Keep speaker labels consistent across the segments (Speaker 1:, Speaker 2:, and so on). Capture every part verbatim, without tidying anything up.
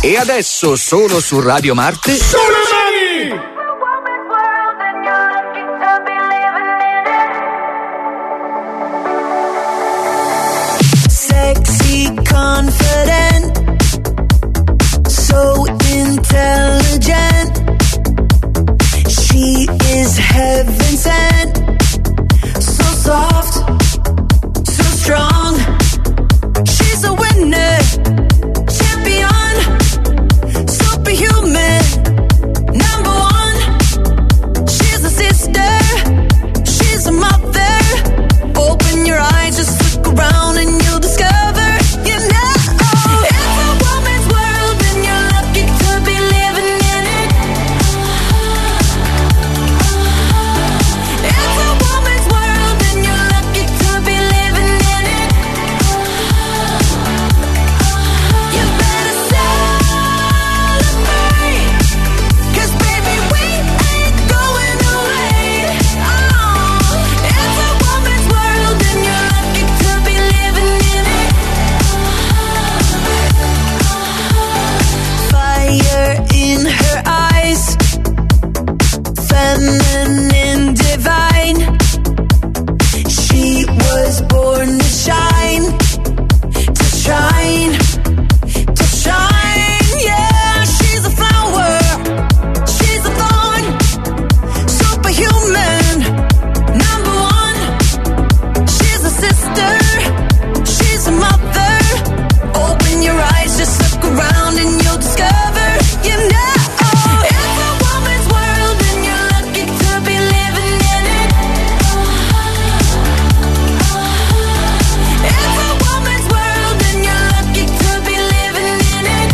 Speaker 1: E adesso solo su Radio Marte.
Speaker 2: Sulle mani!
Speaker 3: Sexy, confident, so intelligent. She is heaven sent, so soft, so strong. She's a winner, champion, superhuman, number one. She's a sister, she's a mother. Open your eyes, just look around and you'll discover, you know, it's a woman's world and you're lucky to be living in it. It's a woman's world and you're lucky to be living in it. You better celebrate, 'cause baby we ain't going away. Oh, it's a woman's world and you're lucky to be living in it. Fire in her eyes, feminine, divine. She was born to shine, to shine, to shine. Yeah, she's a flower, she's a thorn, superhuman, number one. She's a sister, she's a mother. Open your eyes, just look around and you'll discover, you know, it's a woman's world and you're lucky to be living in it. It's a woman's world and you're lucky to be living in it.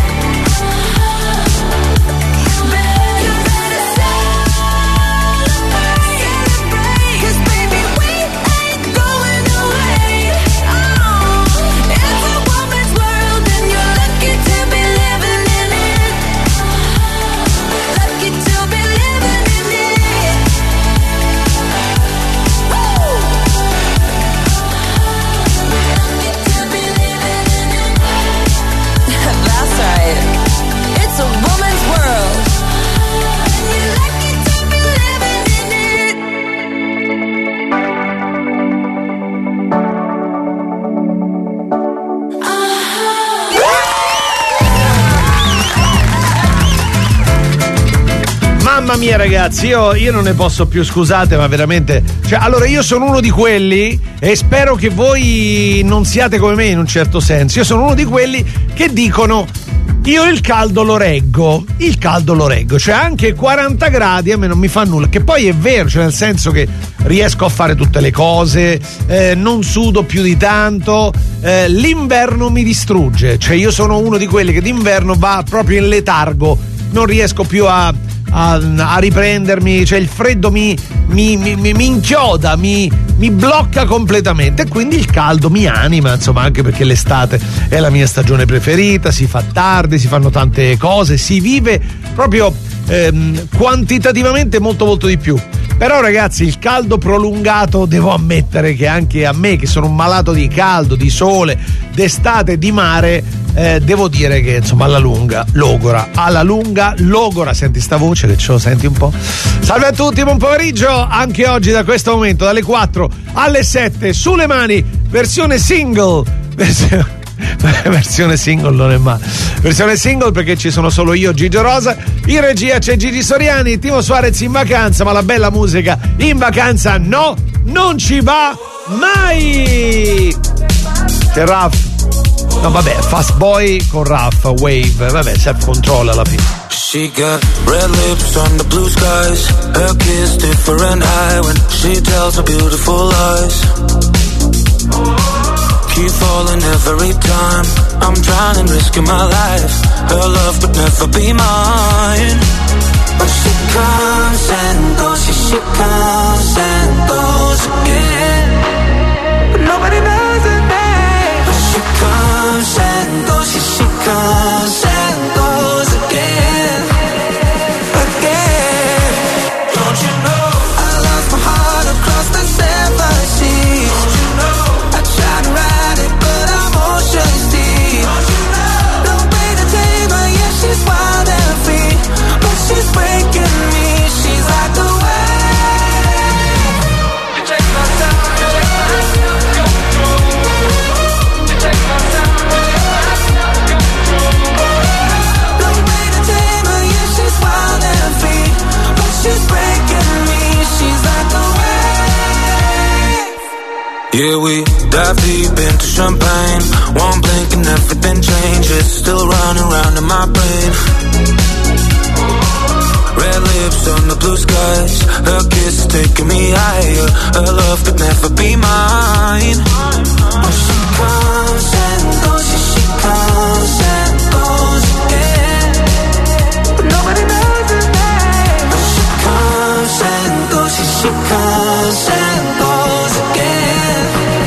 Speaker 3: You better, you better celebrate, 'cause baby we ain't going away. Oh, it's a woman's world and you're lucky to be living in it. Lucky to be living in it. Woo! Lucky to be living in it. That's right. It's a woman's world and you're lucky to be living in it.
Speaker 4: Mamma mia ragazzi, io, io non ne posso più, scusate, ma veramente, cioè, allora io sono uno di quelli, e spero che voi non siate come me in un certo senso, io sono uno di quelli che dicono: io il caldo lo reggo, il caldo lo reggo, cioè anche quaranta gradi a me non mi fa nulla, che poi è vero, cioè nel senso che riesco a fare tutte le cose, eh, non sudo più di tanto, eh, l'inverno mi distrugge, cioè io sono uno di quelli che d'inverno va proprio in letargo, non riesco più a, a, a riprendermi, cioè il freddo mi, mi, mi, mi inchioda, mi, mi blocca completamente, e quindi il caldo mi anima, insomma, anche perché l'estate è la mia stagione preferita, si fa tardi, si fanno tante cose, si vive proprio ehm, quantitativamente molto molto di più. Però ragazzi, il caldo prolungato, devo ammettere che anche a me, che sono un malato di caldo, di sole, d'estate, di mare, eh, devo dire che insomma alla lunga logora, alla lunga logora. Senti sta voce che ce lo senti un po'? Salve a tutti, buon pomeriggio, anche oggi da questo momento dalle quattro alle sette, Sulle Mani, versione single, versione versione single non è male, versione single perché ci sono solo io, Gigio Rosa, in regia c'è Gigi Soriani, Timo Suarez in vacanza, ma la bella musica in vacanza no, non ci va mai. C'è Raff, no vabbè, Fast Boy con Raff, Wave, vabbè, self control alla fine.
Speaker 5: She got red lips on the blue skies, her kiss different high when she tells her beautiful lies. Keep falling every time I'm trying and risking my life. Her love could never be mine. But she comes and goes, she, she comes and goes again. But nobody knows her name. But she comes and goes, she, she comes and goes again. Again. Don't you know I lost my heart across the seven seas? Don't you know I tried to ride it, but I'm ocean deep. Don't you know? No way to tame her, yeah, she Yeah, we dive deep into champagne. One blink and everything changes. Still running around in my brain. Red lips on the blue skies. Her kiss is taking me higher. Her love could never be mine. When she comes and goes, yeah, she comes and goes again. But nobody knows her name. When she comes and goes, yeah, she comes and goes again.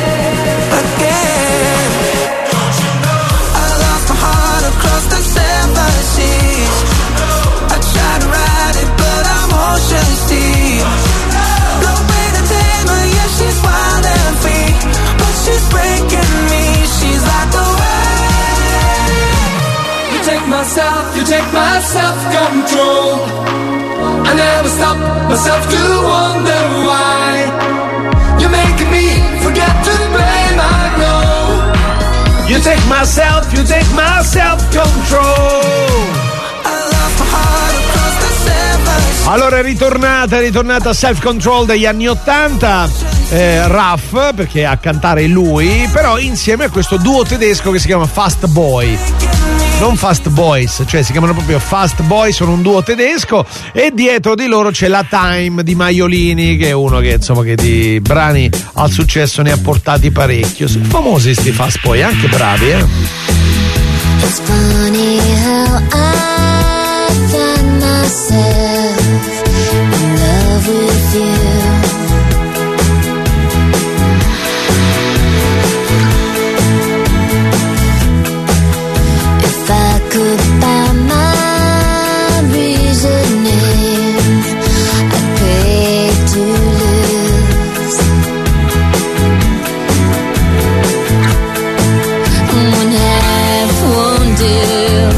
Speaker 5: Again. I lost my heart across the seven seas. I tried to ride it, but I'm ocean deep. No way to tame her, yeah, she's wild and free. But she's breaking me, she's like a wave.
Speaker 2: You take my self, you take my self-control. I never stop myself to wonder why. You're making me forget to blame, I know.
Speaker 4: You take myself, you take my self-control. Allora è ritornata, è ritornata Self Control degli anni ottanta, eh, Ruff, perché a cantare lui, però insieme a questo duo tedesco che si chiama Fast Boy. Non Fast Boys, cioè si chiamano proprio Fast Boy, sono un duo tedesco e dietro di loro c'è la Time di Maiolini, che è uno che insomma che di brani al successo ne ha portati parecchio. Sono famosi sti Fast Boy, anche bravi, eh.
Speaker 6: It's funny how I find myself in love with you. If I could find my reasoning, I'd pay to lose. One half won't do.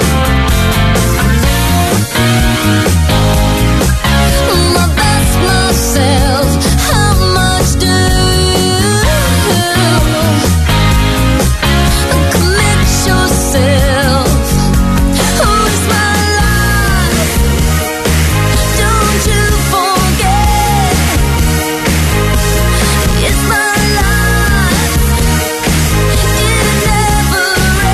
Speaker 6: My best myself, how much do commit yourself? Who's my life? Don't you forget, it's my life. It never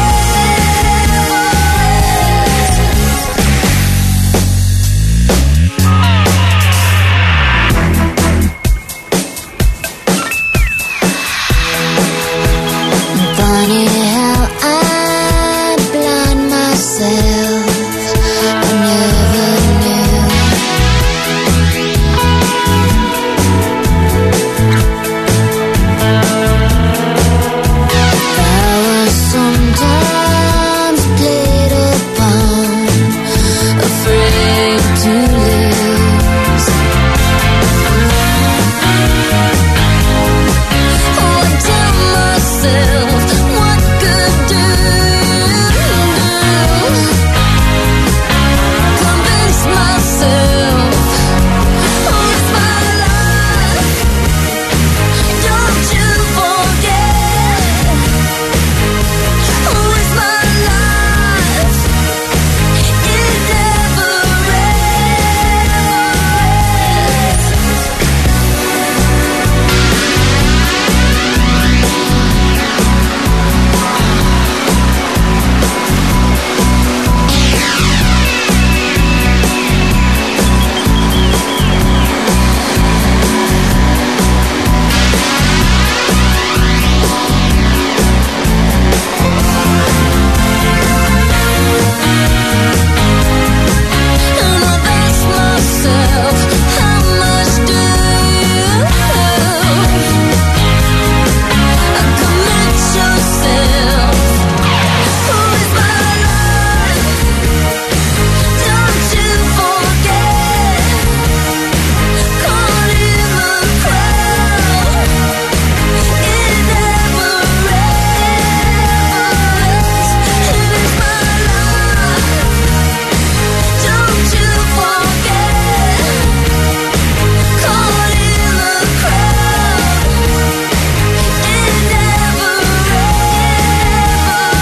Speaker 6: Funny how I blind myself. I never knew. I was sometimes played upon, afraid to lose. Oh, I tell myself, what good do? Convince myself, oh, it's my life. Don't you forget, oh, it's my life. It never ends. And I've asked myself, how much do commit yourself? Who is my life? Don't you forget, caught in the crowd. It never ends. It is my life. Don't you forget, caught in the crowd. It never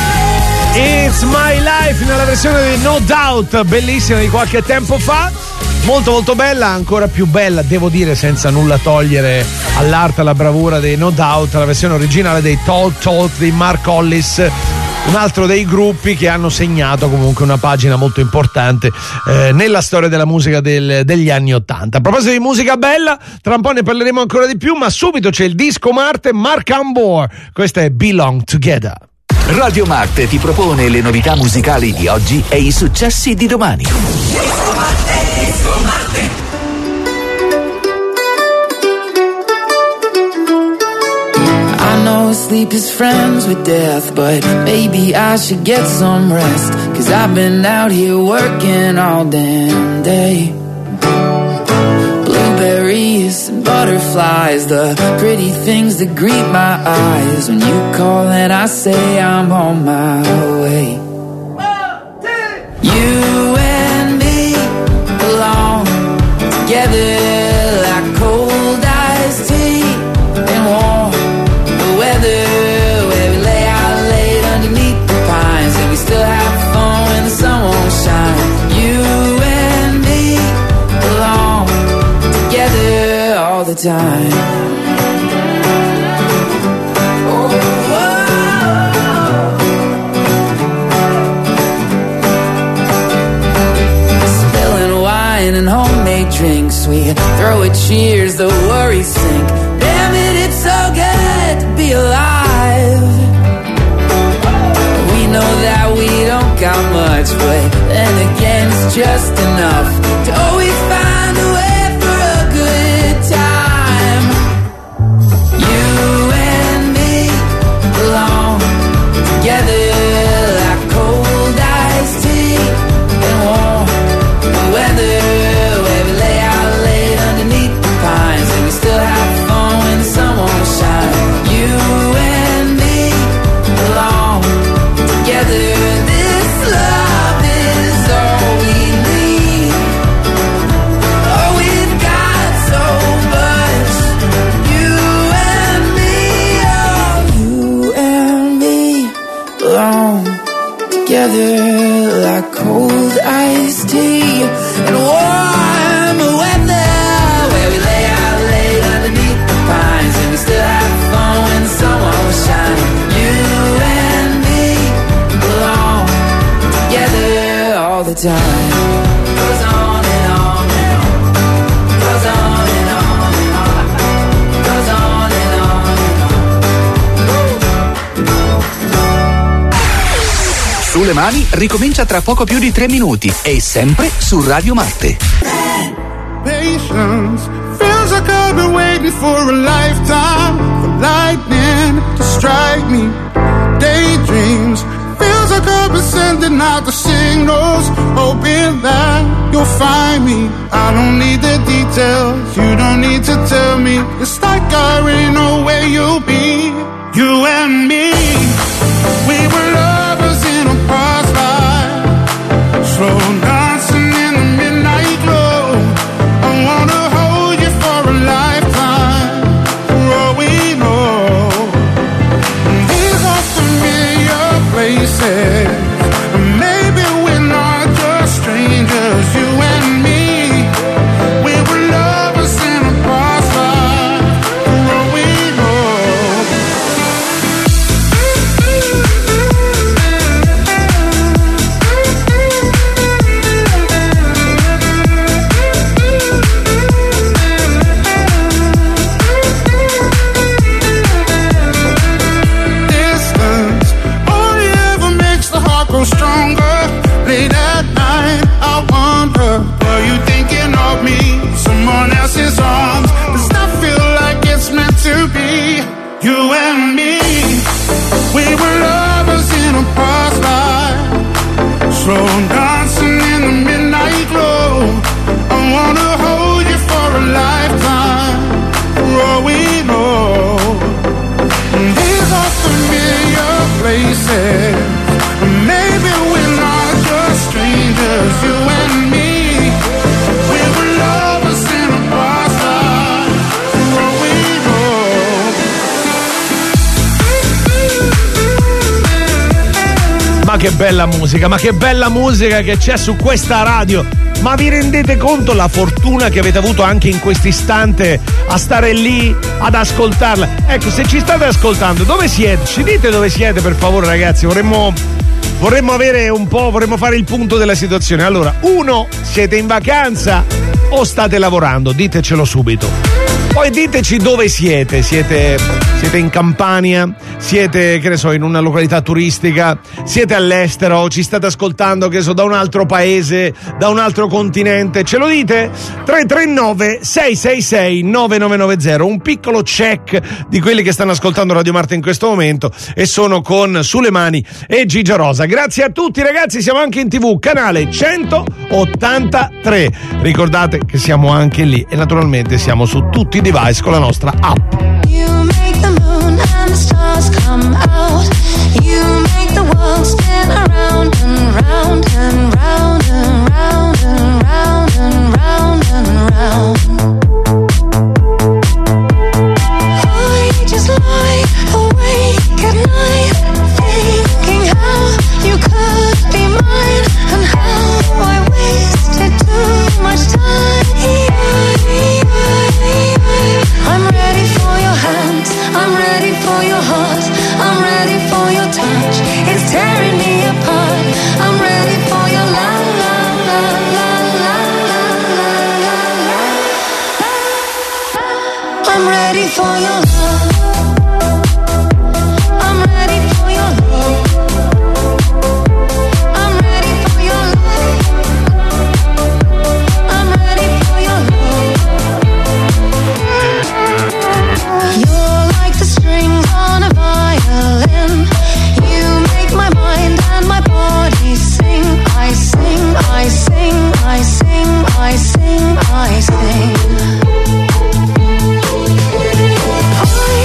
Speaker 6: ends.
Speaker 4: It's My Life nella versione di No Doubt, bellissima, di qualche tempo fa. molto molto bella, ancora più bella, devo dire, senza nulla togliere all'arte, alla bravura dei No Doubt, la versione originale dei Talk Talk di Mark Hollis, un altro dei gruppi che hanno segnato comunque una pagina molto importante eh, nella storia della musica del, degli anni Ottanta. A proposito di musica bella, tra un po' ne parleremo ancora di più, ma subito c'è il Disco Marte, Mark Ambor, questa è Belong Together.
Speaker 1: Radio Marte ti propone le novità musicali di oggi e i successi di domani.
Speaker 2: Disco Marte, Disco Marte.
Speaker 5: I know sleep is friends with death, but maybe I should get some rest, 'cause I've been out here working all damn day. Blueberries and butterflies, the pretty things that greet my eyes. When you call and I say I'm on my way. You and me belong together like cold iced tea and warm weather, where we lay out late underneath the pines, and we still have fun when the sun won't shine. You and me belong together all the time. And homemade drinks, we throw a cheers, the worries sink. Damn it, it's so good to be alive. We know that we don't got much, but then again it's just enough to always find a way for a good time. You and me belong together like cold iced tea and warm weather. Still have fun when the sun won't shine. You and me belong together. This love is all we need. Oh, we've got so much. You and me, oh, you and me belong together like cold iced tea and warm weather. And we still have fun when the sun won't shine. You and me belong together all the time. Goes on and on and on. Goes on and on and on. Goes on and on and on.
Speaker 1: Sulle mani ricomincia tra poco più di tre minuti e sempre su Radio Marte.
Speaker 7: Patience. Feels like I've been waiting for a lifetime, for lightning to strike me. Daydreams. Feels like I've been sending out the signals, hoping that you'll find me. I don't need the details, you don't need to tell me. It's like I already know where you'll be. You and me, we were lovers in a past life, slow dancing in the midnight glow. I wanna places. Maybe we're not just strangers, you and me. We were lovers in a past life, for all we know. Distance only ever makes the heart grow stronger. Late at night, I wonder, are you thinking of me? Someone else's arms. Does that feel like it's meant to be? You and me, we were lovers in a past life, slow dancing in the midnight glow. I wanna hold you for a lifetime, for all we know. These are familiar places. Maybe we're not just strangers, you and me. We were lovers in a past life, for all we know.
Speaker 4: Ma che bella musica, ma che bella musica che c'è su questa radio. Ma vi rendete conto la fortuna che avete avuto anche in questo istante a stare lì ad ascoltarla? Ecco, se ci state ascoltando, dove siete? Ci dite dove siete, per favore, ragazzi. Vorremmo vorremmo avere un po', vorremmo fare il punto della situazione. Allora, uno, siete in vacanza o state lavorando? Ditecelo subito. Poi diteci dove siete, siete, siete in Campania, siete, che ne so, in una località turistica, siete all'estero, ci state ascoltando, che ne so, da un altro paese, da un altro continente, ce lo dite? tre tre nove sei sei sei nove nove nove zero, un piccolo check di quelli che stanno ascoltando Radio Marca in questo momento e sono con Sulemani e Gigia Rosa. Grazie a tutti ragazzi, siamo anche in tv, canale centottantatré, ricordate che siamo anche lì e naturalmente siamo su tutti i device con la nostra app.
Speaker 3: You make the moon and the stars come out. You make the world spin around and round and round and round and round and round and round. I just lie awake at night, thinking how you could be mine and how I wasted too much time. I'm ready for your hands, I'm ready for your heart, I'm ready for your touch, it's tearing me apart. I'm ready for your la la la la la la la la. I'm ready for your love, I'm ready for your love, I'm ready for your love, I'm ready for your love. You're like the strings on a violin. You make my mind and my body sing. I sing, I sing, I sing, I sing, I sing. I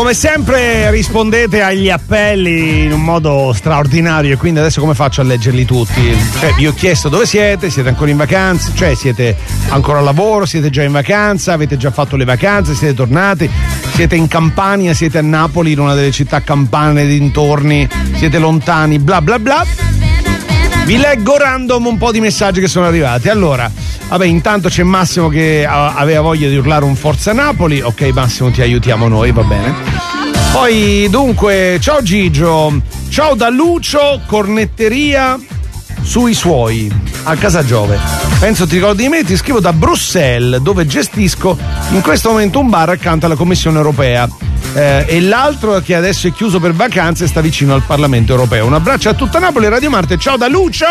Speaker 4: come sempre rispondete agli appelli in un modo straordinario e quindi adesso come faccio a leggerli tutti? Cioè, vi ho chiesto dove siete, siete ancora in vacanza, cioè siete ancora al lavoro, siete già in vacanza, avete già fatto le vacanze, siete tornati, siete in Campania, siete a Napoli, in una delle città campane dintorni, siete lontani, bla bla bla. Vi leggo random un po' di messaggi che sono arrivati. Allora, vabbè, intanto c'è Massimo che aveva voglia di urlare un Forza Napoli. Ok, Massimo, ti aiutiamo noi, va bene. Poi, dunque, ciao Gigio, ciao da Lucio, cornetteria sui suoi, a Casa Giove. Penso ti ricordi di me, ti scrivo da Bruxelles, dove gestisco in questo momento un bar accanto alla Commissione Europea. Eh, e l'altro che adesso è chiuso per vacanze sta vicino al Parlamento Europeo. Un abbraccio a tutta Napoli, Radio Marte, ciao da Lucio!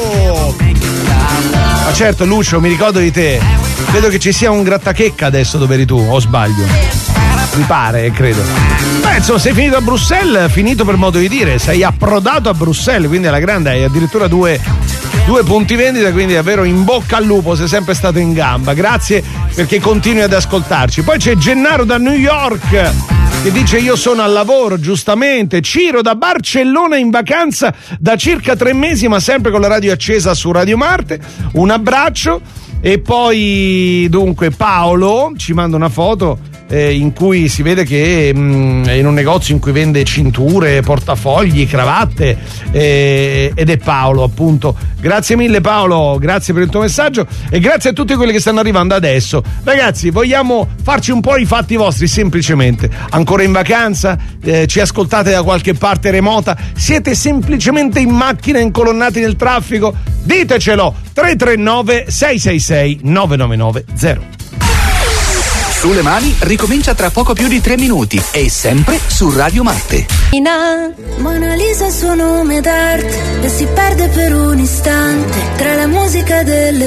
Speaker 4: Ma certo Lucio, mi ricordo di te. Vedo che ci sia un grattachecca adesso dove eri tu, o sbaglio? Mi pare, credo. Beh, insomma, sei finito a Bruxelles, finito per modo di dire, sei approdato a Bruxelles, quindi alla grande hai addirittura due, due punti vendita, quindi davvero in bocca al lupo, sei sempre stato in gamba. Grazie perché continui ad ascoltarci. Poi c'è Gennaro da New York che dice io sono al lavoro, giustamente. Ciro da Barcellona in vacanza da circa tre mesi ma sempre con la radio accesa su Radio Marte, un abbraccio. E poi dunque Paolo ci manda una foto eh, in cui si vede che mh, è in un negozio in cui vende cinture, portafogli, cravatte eh, ed è Paolo appunto. Grazie mille Paolo, grazie per il tuo messaggio e grazie a tutti quelli che stanno arrivando adesso. Ragazzi, vogliamo farci un po' i fatti vostri semplicemente. Ancora in vacanza? Eh, ci ascoltate da qualche parte remota? Siete semplicemente in macchina incolonnati nel traffico? Ditecelo! tre tre nove sei sei sei nove nove nove zero.
Speaker 1: Sulle mani ricomincia tra poco più di tre minuti e sempre su Radio Marte.
Speaker 6: Mona Lisa il suo nome d'arte e si perde per un istante tra la musica delle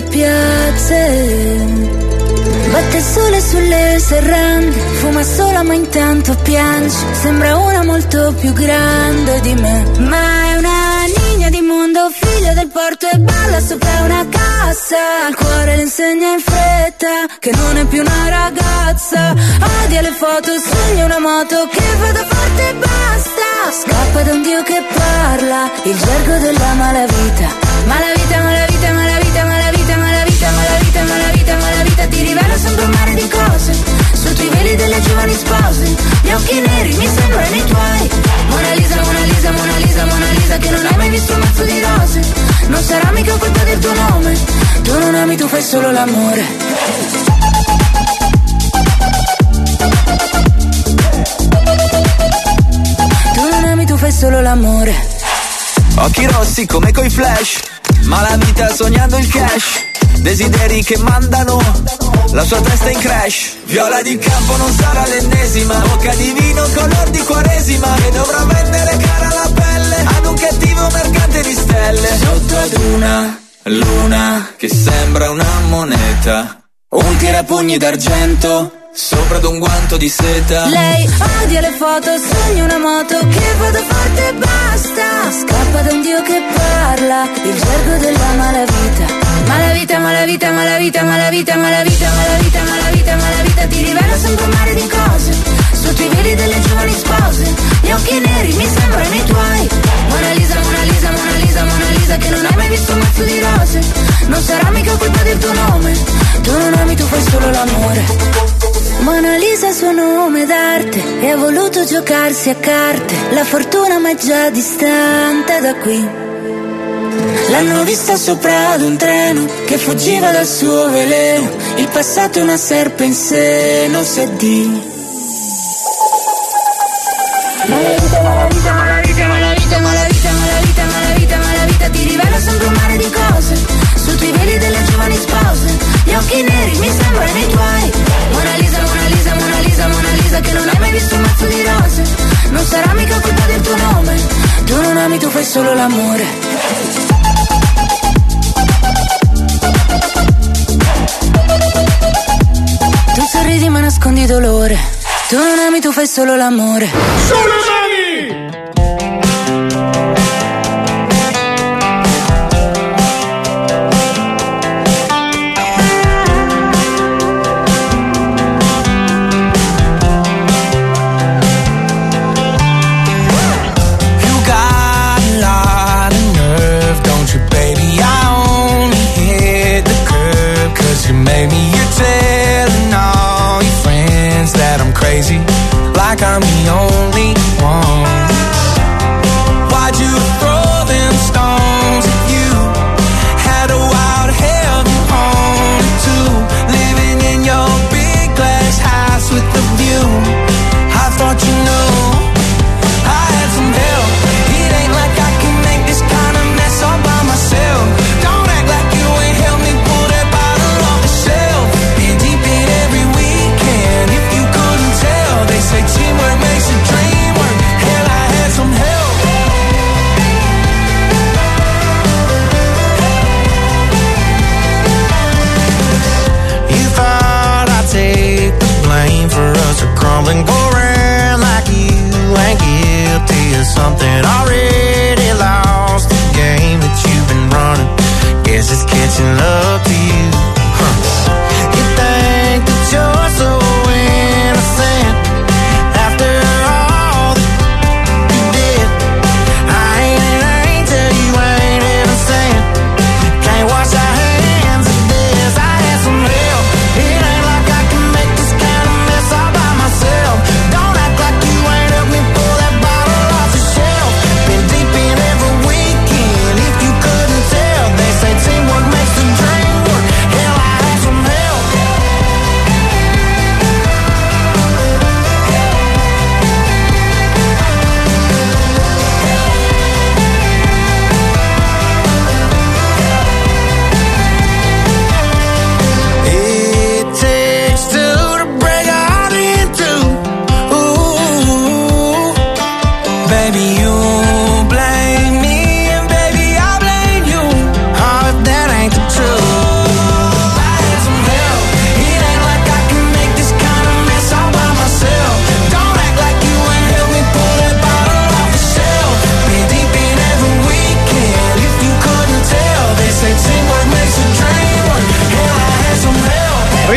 Speaker 6: piazze. Batte il sole sulle serrande, fuma sola ma intanto piange. Sembra una molto più grande di me, ma è una niña di mondo, figlia del porto e balla sopra una cassa. Al cuore le insegna in fretta che non è più una ragazza. Odia le foto, sogna una moto che vada forte e basta. Scappa da un dio che parla il gergo della malavita. Malavita, malavita, malavita, malavita, malavita, malavita, malavita, malavita. Ti rivela sempre un mare di cose sotto i veli delle giovani spose. Gli occhi neri mi sembrano i tuoi. Mona Lisa, Mona Lisa, Mona Lisa, Mona Lisa, che non hai mai visto un mazzo di rose. Non sarà mica colpa del tuo nome. Tu non ami, tu fai solo l'amore. Tu non ami, tu fai solo l'amore.
Speaker 5: Occhi rossi come coi flash, ma la vita sognando il cash. Desideri che mandano la sua testa in crash. Viola di campo non sarà l'ennesima, bocca di vino color di quaresima, che dovrà vendere cara la pelle ad un cattivo mercante di stelle. Sotto ad una luna che sembra una moneta, un tirapugni d'argento sopra ad un guanto di seta.
Speaker 6: Lei odia le foto, sogna una moto che vada forte e basta. Scappa da un dio che parla il gergo della malavita. Malavita, malavita, malavita, malavita, malavita, malavita, malavita, malavita. Ti rivela sempre un mare di cose sotto i veli delle giovani spose. Gli occhi neri mi sembrano i tuoi. Mona Lisa, Mona Lisa, Mona Lisa, Mona Lisa, che non hai mai visto un mazzo di rose. Non sarà mica colpa del tuo nome. Tu non ami, tu fai solo l'amore. Mona Lisa il suo nome d'arte e ha voluto giocarsi a carte. La fortuna ma è già distante da qui. L'hanno vista sopra ad un treno che fuggiva dal suo veleno. Il passato è una serpe in seno, se di malavita, malavita, malavita, malavita, malavita, malavita, malavita, malavita. Ti rivela sempre un mare di cose sotto i veli delle giovani spose. Gli occhi neri mi sembrano i tuoi. Mona Lisa, Mona Lisa, Mona Lisa, Mona Lisa, che non hai mai visto un mazzo di rose. Non sarà mica colpa del tuo nome. Tu non ami, tu fai solo l'amore. Tu sorridi ma nascondi dolore. Tu non ami, tu fai solo l'amore.
Speaker 4: Sulle mani!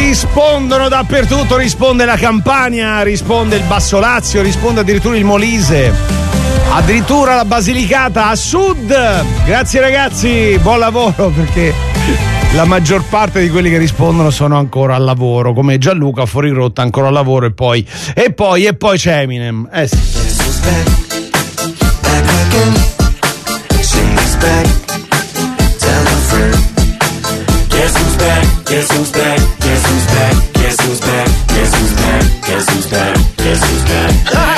Speaker 4: Rispondono dappertutto, risponde la Campania, risponde il Basso Lazio, risponde addirittura il Molise, addirittura la Basilicata a sud. Grazie ragazzi, buon lavoro, perché la maggior parte di quelli che rispondono sono ancora al lavoro, come Gianluca fuori rotta, ancora al lavoro, e poi e poi e poi c'è Eminem. Eh sì.
Speaker 8: Guess who's back? Guess who's back? Guess who's back? Guess who's back? Guess who's back? Guess who's back? Guess who's back?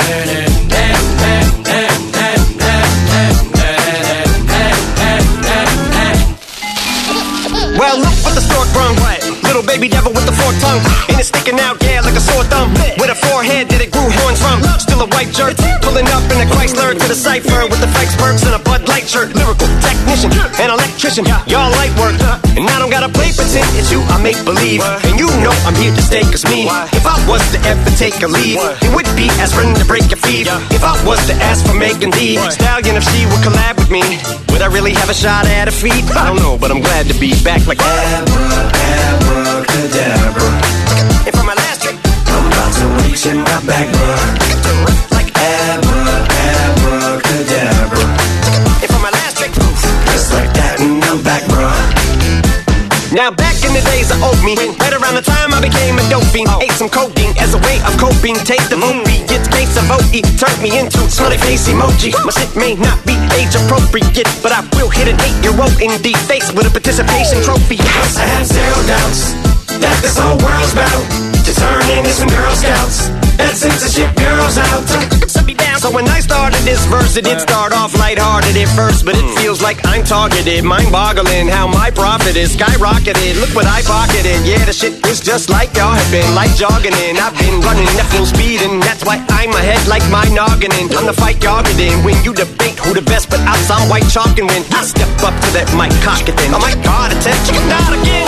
Speaker 9: Well, look what the stork brung. Little baby devil with the forked tongue, and it's sticking out, yeah, like a sore thumb. With a forehead that it grew horns from. Still a white jerk, pulling up in a Chrysler to the cipher with the Fikes Perks and a Bud Light shirt. Lyrical technician, an electrician, y'all light work, and I don't gotta play pretend. It's you I make believe, and you know I'm here to stay. Cause me, if I was to ever take a leave, it would be aspirin to break your feet. If I was to ask for Megan D Stallion, if she would collab with me, would I really have a shot at her feet? I don't know, but I'm glad to be back like abracadabra. And for my last trick, I'm about to reach in my back, bruh. Like abra, abracadabra. And for my last trick, just like that, and I'm back, bruh. Now back in the days of old me, right around the time I became a dope fiend, ate some codeine as a way of coping. Take the movie, it's case of O E, turned me into smiley face emoji. My shit may not be age appropriate, but I will hit an eight-year-old in the face with a participation trophy. I have zero doubts that this whole world's bound to turn into some Girl Scouts. That censorship bureau's out. Set me down. So when I started this verse, it did start off lighthearted at first, but it feels like I'm targeted. Mind-boggling how my profit is skyrocketed. Look what I pocketed. Yeah, the shit is just like y'all have been, like jogging in. I've been running at full speed, and that's why I'm ahead like my noggin. I'm the fight y'all get in. When you debate who the best, but I sound white chalk, and when I step up to that mic, cock it then. Oh my God, attention, not again.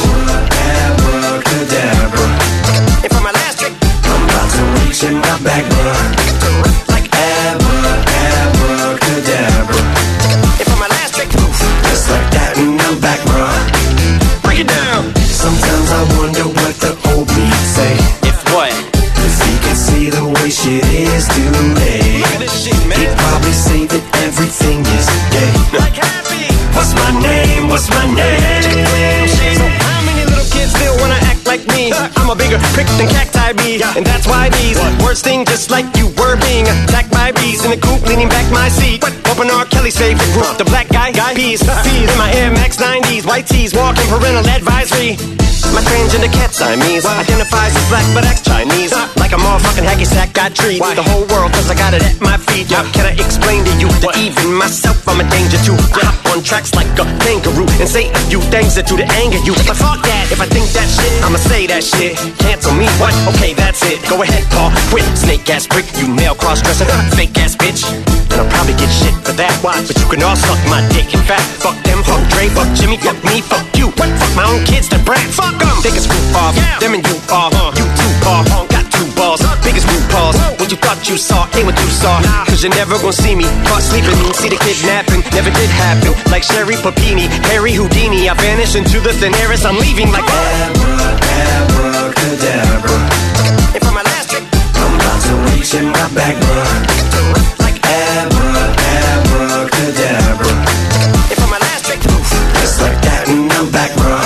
Speaker 9: Abracadabra. And for my last trick, I'm about to reach in my back, bruh. Like abra, abracadabra. And for my last trick, just like that, and I'm back, bruh. Break it down. Sometimes I wonder what the old me'd say. If what? If he could see the way shit is today. Look at this shit, man. He'd probably say that everything is gay. Like happy. What's my name? What's my name? So how many little kids still wanna act like me? I'm a bigger prick than cacti bee, and that's why these words sting just like you were being attacked by bees in the coop, leaning back my seat. Open R. Kelly's favorite group, the black guy, guy peas, fees in my Air Max nineties, white tees, walking parental advisory. My transgender cat Siamese identifies as black but acts Chinese. Like a motherfucking hacky sack, got treat the whole world cause I got it at my feet. How can I explain to you that even myself I'm a danger to? I hop on tracks like a kangaroo and say a few things that do to anger you. But fuck that, if I think that shit, I'ma say that shit. Cancel me, what? Okay, that's it. Go ahead, Paul, quit. Snake ass prick, you male cross-dresser, fake ass bitch. And I'll probably get shit for that. Why? But you can all suck my dick. In fact, fuck them, fuck Dre, fuck Jimmy, fuck me, fuck you. What? Fuck my own kids, that brat. Fuck them. Take a screw off. Yeah. Them and you are. Uh, you two are. Uh, got two balls. Biggest blue paws. What you thought you saw ain't what you saw. Nah. Cause you're never gonna see me caught sleeping. See the kidnapping. Never did happen. Like Sherry Papini, Harry Houdini. I vanish into the thin air as I'm leaving like abra, abracadabra. And for my last trick, I'm about to reach in my back, bruh. Like abra, abracadabra. And for my last trick, just like that, and I'm back, bruh.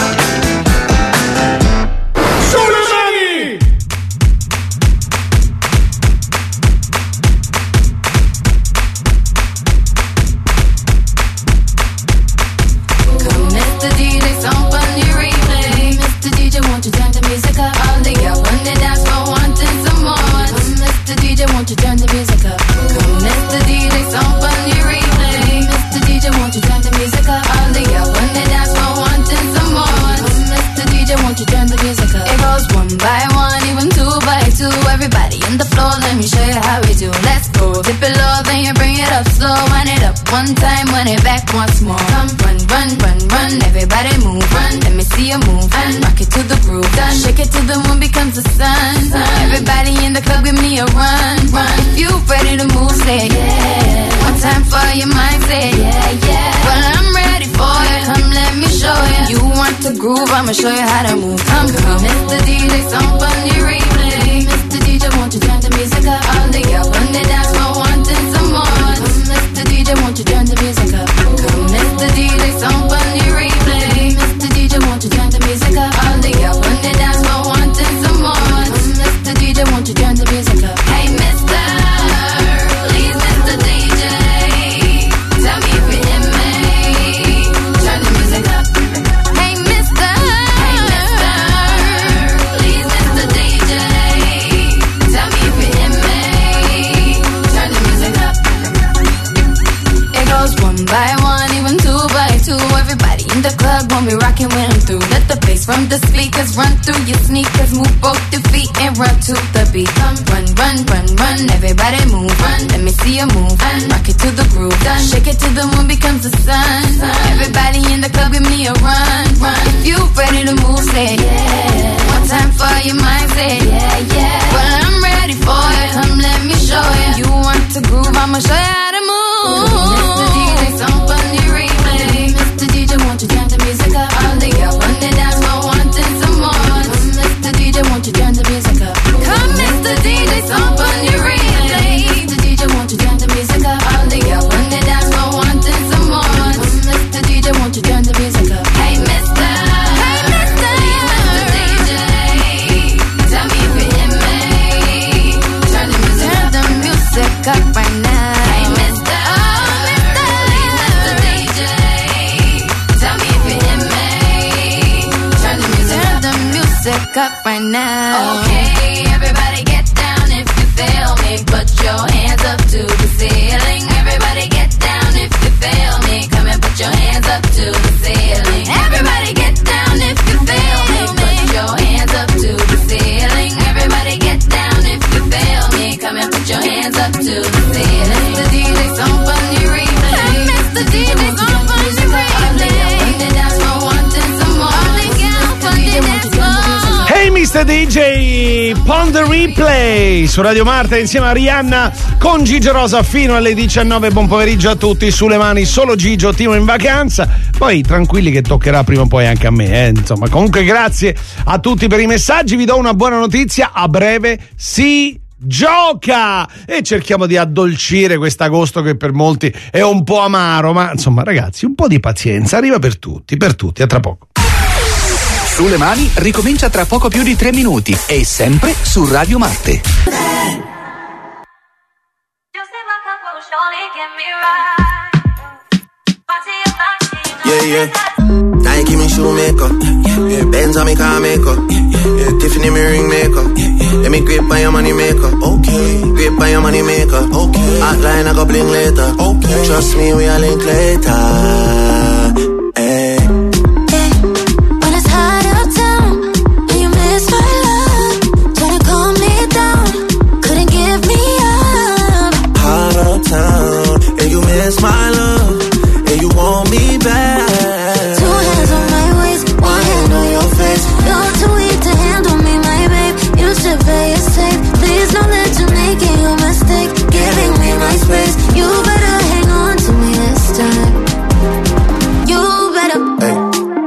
Speaker 3: Won't you turn the music up? Come, Mister D J, song on your replay. Mister D J, won't you turn the music up? All the girls when they dance for wanting some more. Come, Mister D J, won't you turn the music up? It goes one by one, even two by two. Everybody in the floor, let me show you how we do. Let's go. Dip it low, then you bring it up slow. Wind it up one time, wind it back once more. Come, run, run, run, run. Everybody move, run. Let me see you move, and rock it to the groove. Done. Shake it till the moon becomes the sun. Everybody in the club, give me a run. If you ready to move, say yeah. One time for your mind, say yeah, yeah. Well, I'm ready for it. Come, let me show you. You want to groove, I'ma show you how to move. Come, come, Mister D J, some funny replay. Mister D J, won't you turn the music up? All the girls on the dance floor wanting some more. Mister D J, won't you turn the music up? Come, Mister D J, some funny replay. Mister D J, won't you turn the music up? All the girls on the dance floor wanting some more. Mister D J, won't you turn the music up? Hey, Mister, please, Mister D J, tell me if you hear me. Turn the music up. Hey, Mister, hey, Mister, please, Mister D J, tell me if you hear me. Turn the music up. It goes one by one, even two by two. Everybody in the club when we rockin' when I'm through. Let the bass from the speakers run through your sneakers. Move both your feet and run to the beat. Come run, run, run, run. Everybody move, run. Let me see you move. Run. Rock it to the groove. Done. Shake it till the moon becomes the sun. sun. Everybody in the club, give me a run, run. If you ready to move, say yeah. One time for your mind, say yeah, yeah. Well, I'm ready for it. Come, let me show you. You want to groove? I'ma show you how to move. Mister D J, some funny replay. Mister D J, won't you turn the music up? All the girls on the dance floor wanting some more. Mister D J, won't you turn the music up? Come, Mister D J, some funny replay. Mister D J, won't you turn the music up? All the girls on the dance floor wanting some more. Mister D J, won't you turn the music up? Hey, Mister, hey, Mister, Mister D J, tell me if you hear me. Turn the music up. Turn the music up right now. Hey, Mister, oh, Mister, Mister D J, tell me if you hear me. Turn the music up. Turn the music up right now. Okay, everybody get down if you feel me. Put your hands up to the ceiling. Everybody get down if you feel me. Come and put your hands up to the ceiling. Everybody get down if you feel me. Put your hands up to the ceiling. Everybody get down if you feel me. Come and put your hands up to the ceiling. Mister D J, some funny replay. Mister D J, some funny replay.
Speaker 4: Hey mister D J, Pon the Replay su Radio Marta insieme a Rihanna con Gigio Rosa fino alle diciannove. Buon pomeriggio a tutti, sulle mani solo Gigio, Timo in vacanza. Poi tranquilli che toccherà prima o poi anche a me, eh? Insomma, comunque grazie a tutti per i messaggi. Vi do una buona notizia: a breve si gioca e cerchiamo di addolcire quest'agosto che per molti è un po' amaro, ma insomma ragazzi, un po' di pazienza, arriva per tutti, per tutti, a tra poco.
Speaker 1: Sulle mani ricomincia tra poco più di tre minuti e sempre su Radio Marte.
Speaker 10: Yeah, yeah. Nike me shoemaker. Yeah, Benz on me car maker. Yeah, Tiffany me ring maker. Let me grip on your money maker. Okay. Grip on your money maker. Okay. Outline I go bling later. Okay. Trust me, we are link later. Hey. And you miss my love, and you want me back.
Speaker 6: Two hands on my waist, one hand on your face. You're too weak to handle me, my babe. You should play it safe. Please don't let you make it your mistake. Giving me my space. You better hang on to me this time. You better.
Speaker 10: Hey.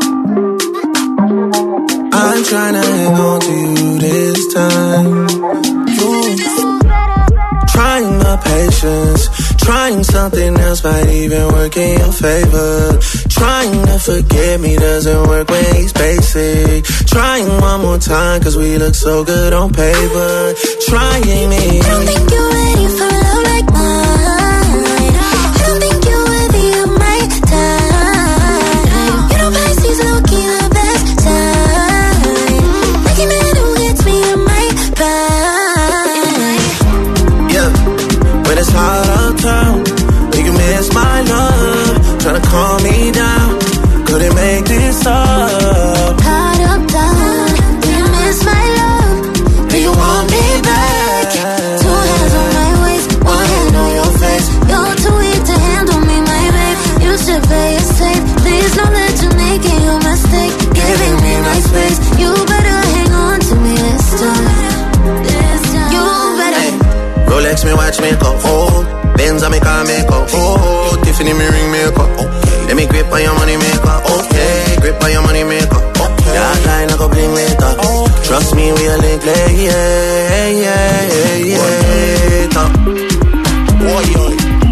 Speaker 10: I'm trying to hang on to you this time. You trying my patience. Trying something else might even work in your favor. Trying to forget me doesn't work when he's basic. Trying one more time cause we look so good on paper. Trying me.
Speaker 6: I don't think you're ready for love like mine. I don't think you're worthy of my time. You know Pisces low-key the best time. Making it who gets me in my prime.
Speaker 10: Yeah, when it's hard uptown, you can miss my love. Tryna calm me down, couldn't make this up.
Speaker 6: Hard uptown, do you miss my love?
Speaker 10: Do you want me back?
Speaker 6: Two hands on my waist, one hand on your face. You're too weak to handle me, my babe. You should play it safe. Please don't let you make it your mistake. Giving me my space. You better hang on to me this time. This time. You better.
Speaker 10: Hey, Rolex me watch me go. Oh, Benz on me car maker. Oh, Tiffany me ring maker. Okay. Let me grip on your money maker. Okay, grip on your money maker. Okay. play, yeah, yeah, yeah. No. Oy, oy.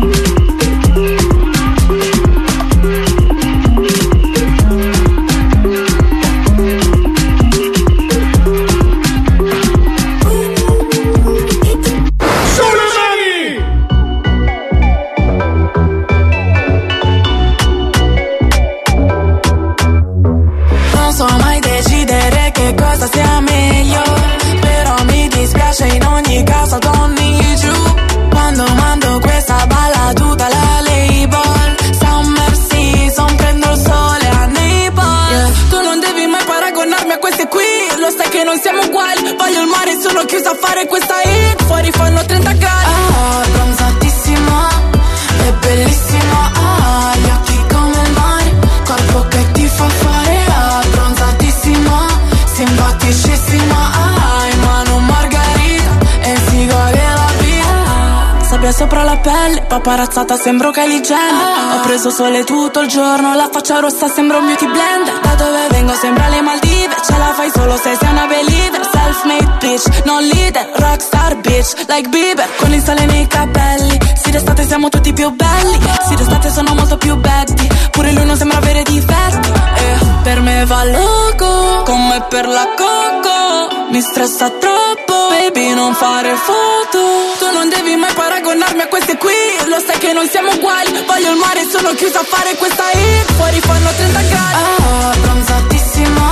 Speaker 11: sia meglio, però mi dispiace in ogni caso don't need you. Quando mando questa balladuta la label Summer season, prendo il sole a Naples, yeah. Tu non devi mai paragonarmi a queste qui, lo sai che non siamo uguali. Voglio il mare, sono chiusa a fare questa hit. Fuori fanno trenta gradi. Ah, bronzatissima, è bellissima. Ah, gli occhi come il mare, corpo che ti fa fare. Ah, bronzatissima, simpaticissima, ah, in mano margarita e si gode la vita. Sabbia sopra la pelle, paparazzata sembro Kylie Jenner. Ho preso sole tutto il giorno, la faccia rossa sembra un beauty blender. Da dove vengo sembra le Maldive, ce la fai solo se sei una believer. Self-made bitch, non leader, rockstar bitch, like Bieber. Con il sale nei capelli, sì d'estate siamo tutti più belli. Sì d'estate sono molto più betty, pure lui non sembra avere difetti. Eh, per me va loco, come per la coco. Mi stressa troppo, baby non fare foto. Tu non devi mai paragonarmi a queste qui, lo sai che non siamo uguali. Voglio il mare, sono chiusa a fare questa hit. Fuori fanno trenta gradi. Ah, bronzatissima,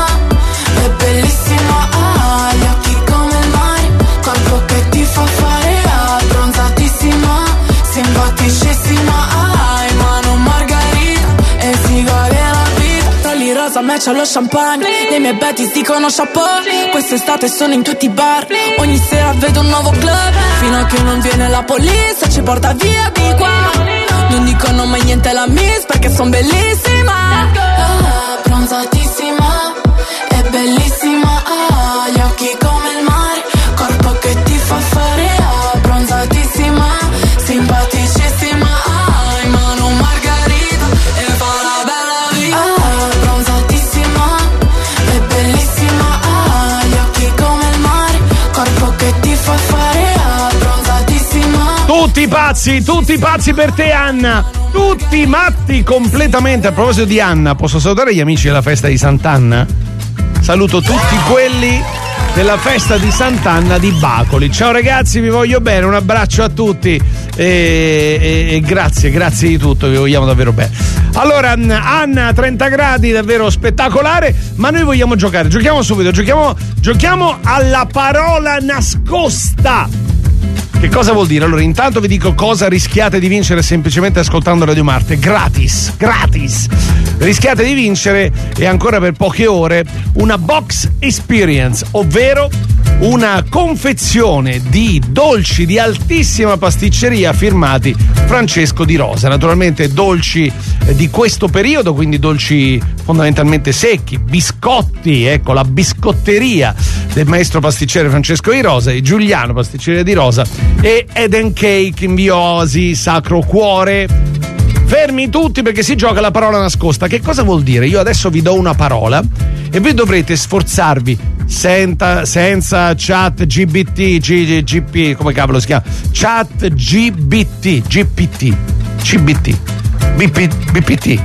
Speaker 11: è bellissima. Ah, gli occhi come il mare, corpo che ti fa fare. Ah, bronzatissima, simpaticissima. Ah, in mano margarita e si gode la vita. Trolli rosa match allo champagne, le mie betties dicono chapeau. Quest'estate sono in tutti i bar, ogni sera vedo un nuovo club. Fino a che non viene la polizia, ci porta via di qua. Non dicono mai niente alla miss perché son bellissima. Ah, bronzatissima, è bellissima. Ah, gli occhi come il mare, corpo che ti fa fare. Ah, bronzatissima, simpaticissima. Ah, in mano margarita e fa la bella vita. Ah, bronzatissima, è bellissima. Ah, gli occhi come il mare, corpo che ti fa fare. Ah, bronzatissima.
Speaker 4: Tutti pazzi, tutti pazzi per te, Anna. Tutti matti completamente. A proposito di Anna, posso salutare gli amici della festa di Sant'Anna? Saluto tutti quelli della festa di Sant'Anna di Bacoli. Ciao ragazzi, vi voglio bene, un abbraccio a tutti e, e, e grazie, grazie di tutto, vi vogliamo davvero bene. Allora, Anna, trenta gradi, davvero spettacolare, ma noi vogliamo giocare, giochiamo subito, giochiamo, giochiamo alla parola nascosta. Che cosa vuol dire? Allora, intanto vi dico cosa rischiate di vincere semplicemente ascoltando Radio Marte. Gratis, gratis. Rischiate di vincere, e ancora per poche ore, una box experience, ovvero una confezione di dolci di altissima pasticceria firmati Francesco Di Rosa. Naturalmente dolci di questo periodo, quindi dolci fondamentalmente secchi, biscotti, ecco la biscotteria del maestro pasticcere Francesco Di Rosa e Giuliano pasticcere Di Rosa e Eden Cake in via Oasi, Sacro Cuore. Fermi tutti perché si gioca la parola nascosta. Che cosa vuol dire? Io adesso vi do una parola e voi dovrete sforzarvi senza, senza chat G B T, G, G P, come cavolo si chiama? Chat G B T, G P T, C B T, B P T,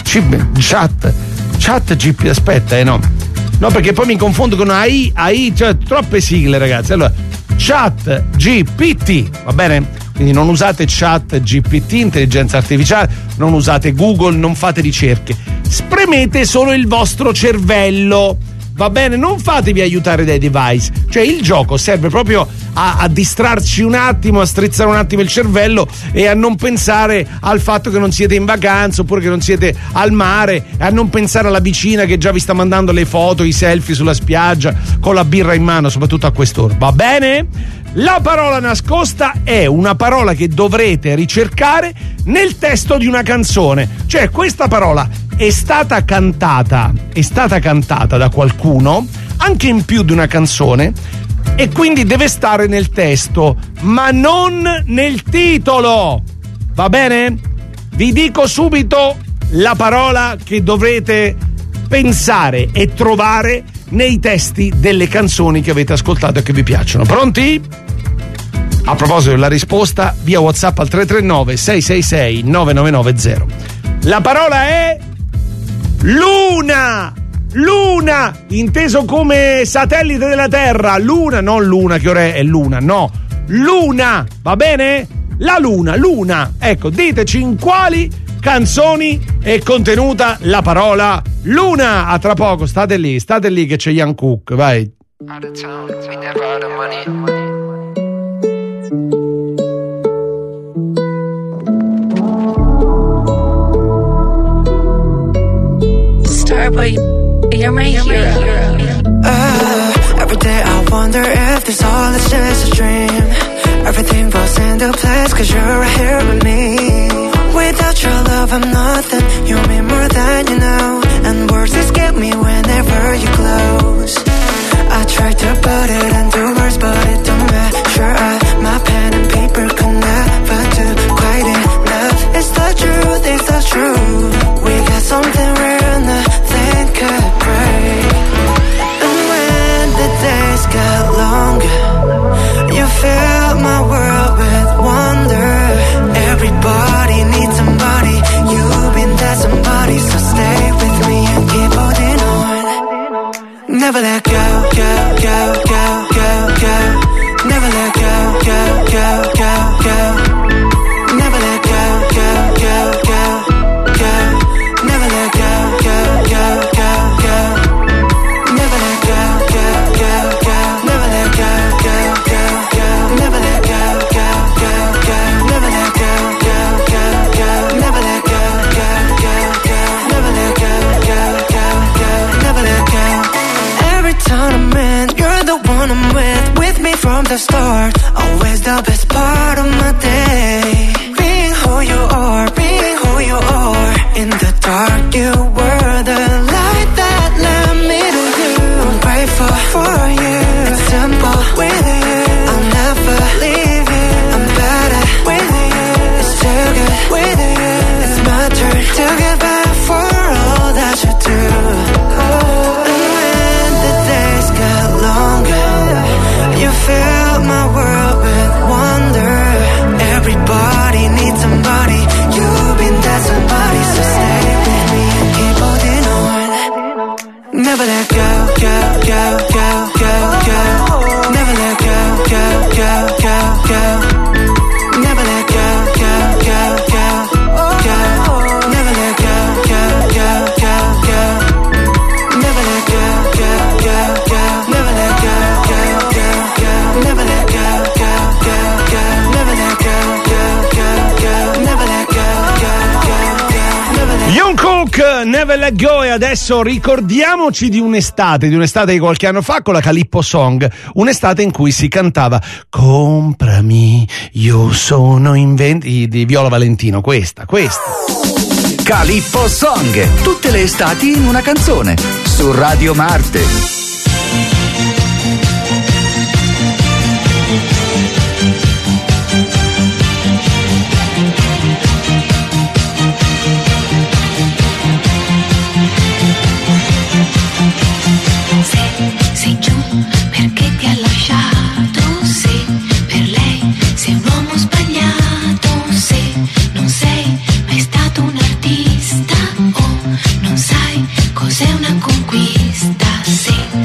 Speaker 4: chat, chat G P T, aspetta, eh no. No, perché poi mi confondo con A I, A I, cioè troppe sigle, ragazzi. Allora, chat G P T, va bene? Quindi non usate chat G P T, intelligenza artificiale, non usate Google, non fate ricerche. Spremete solo il vostro cervello, va bene? Non fatevi aiutare dai device. Cioè il gioco serve proprio a, a distrarci un attimo, a strizzare un attimo il cervello e a non pensare al fatto che non siete in vacanza oppure che non siete al mare, a non pensare alla vicina che già vi sta mandando le foto, i selfie sulla spiaggia con la birra in mano, soprattutto a quest'ora, va bene? La parola nascosta è una parola che dovrete ricercare nel testo di una canzone. Cioè questa parola è stata cantata, è stata cantata da qualcuno anche in più di una canzone e quindi deve stare nel testo, ma non nel titolo. Va bene? Vi dico subito la parola che dovrete pensare e trovare nei testi delle canzoni che avete ascoltato e che vi piacciono. Pronti? A proposito della risposta, via WhatsApp al tre tre nove sei sei sei nove nove nove zero. La parola è Luna! Luna! Inteso come satellite della Terra. Luna, non Luna, che ora è Luna, no. Luna, va bene? La Luna, Luna. Ecco, diteci in quali canzoni è contenuta la parola Luna. A tra poco, state lì, state lì che c'è Ian Cook, vai.
Speaker 12: Out of town, we never out of money.
Speaker 13: Starboy, you're my hero.
Speaker 10: Uh, every day I wonder if this all is just a dream. Everything falls into place cause you're right here with me. Without your love I'm nothing. You mean more than you know. And words escape me whenever you close. I tried to put it into words but it don't matter. I, my pen and paper could never do quite enough. It's the truth, it's the truth. We got something rare, nothing could break. And when the days get longer, you fill my world with wonder. Everybody needs somebody. You've been that somebody, so stay with me and keep holding on. Never let go, go, go, go, go, go. Never let go, go, go, go, go. Never let go, go, go, go, go. Never let go, go, go, go, go. Never let go, go, go, go. Never let go, go, go, go. Never let go, go, go, go. Never let go, go, go, go. Never let go, go, go, go. Never let go, go, go, go. Never let go. Every tournament, you're the one I'm with. With me from the start. Always the best part of my day. Being who you are, being who you are. In the dark, you were the light that led me to you. I'm grateful for you. It's simple with you. I'll never leave you. I'm better with you. It's too good with you. It's my turn to give back for all that you do. Oh, and when the days get longer, you fill my world with wonder. Everybody needs somebody. You've been that somebody, so stay with me and keep holding on. Never let go, go, go, go, go, go. Never let go, go, go, go, go. Never let go, go, go, go, go. Never let go, go, go, go, go. Never let go, go, go, go. Never let go, go, go, go. Never let go, go, go, go. Never let go, go, go, go. Never let go, go, go, go. Never let
Speaker 4: Young Cook, Never Let Go. E adesso ricordiamoci di un'estate, di un'estate di qualche anno fa con la Calippo Song, un'estate in cui si cantava Comprami, io sono in venti di Viola Valentino, questa, questa.
Speaker 1: Calippo Song, tutte le estati in una canzone, su Radio Marte.
Speaker 14: Sei giù perché ti ha lasciato, se per lei sei un uomo sbagliato, se non sei mai stato un artista o non sai cos'è una conquista, se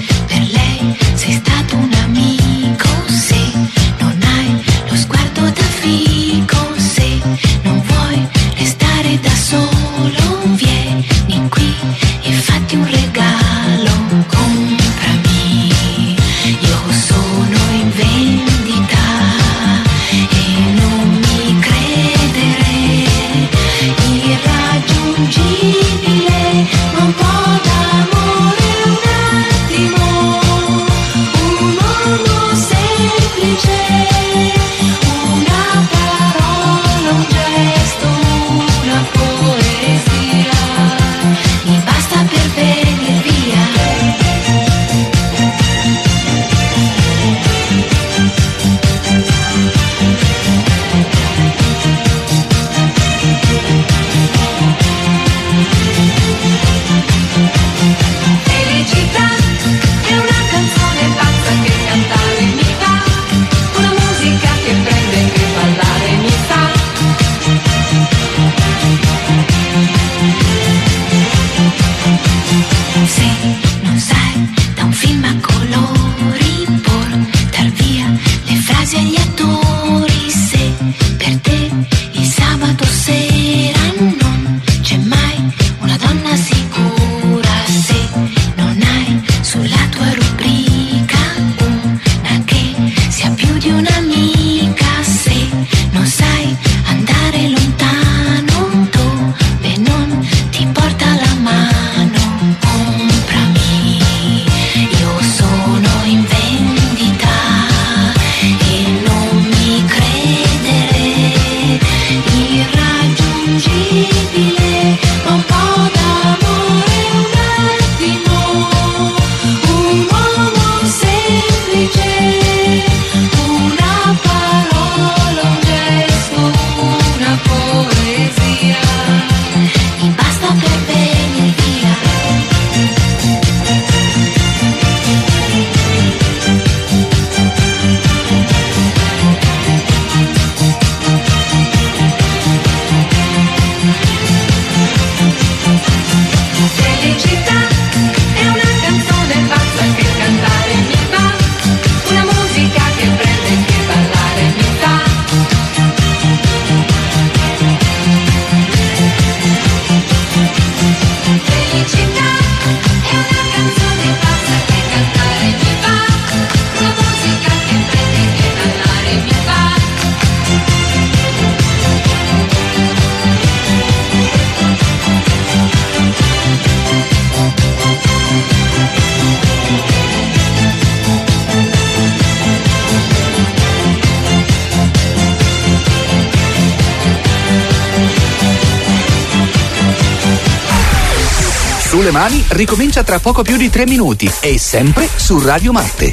Speaker 1: Sulle mani ricomincia tra poco più di tre minuti e sempre su Radio Marte.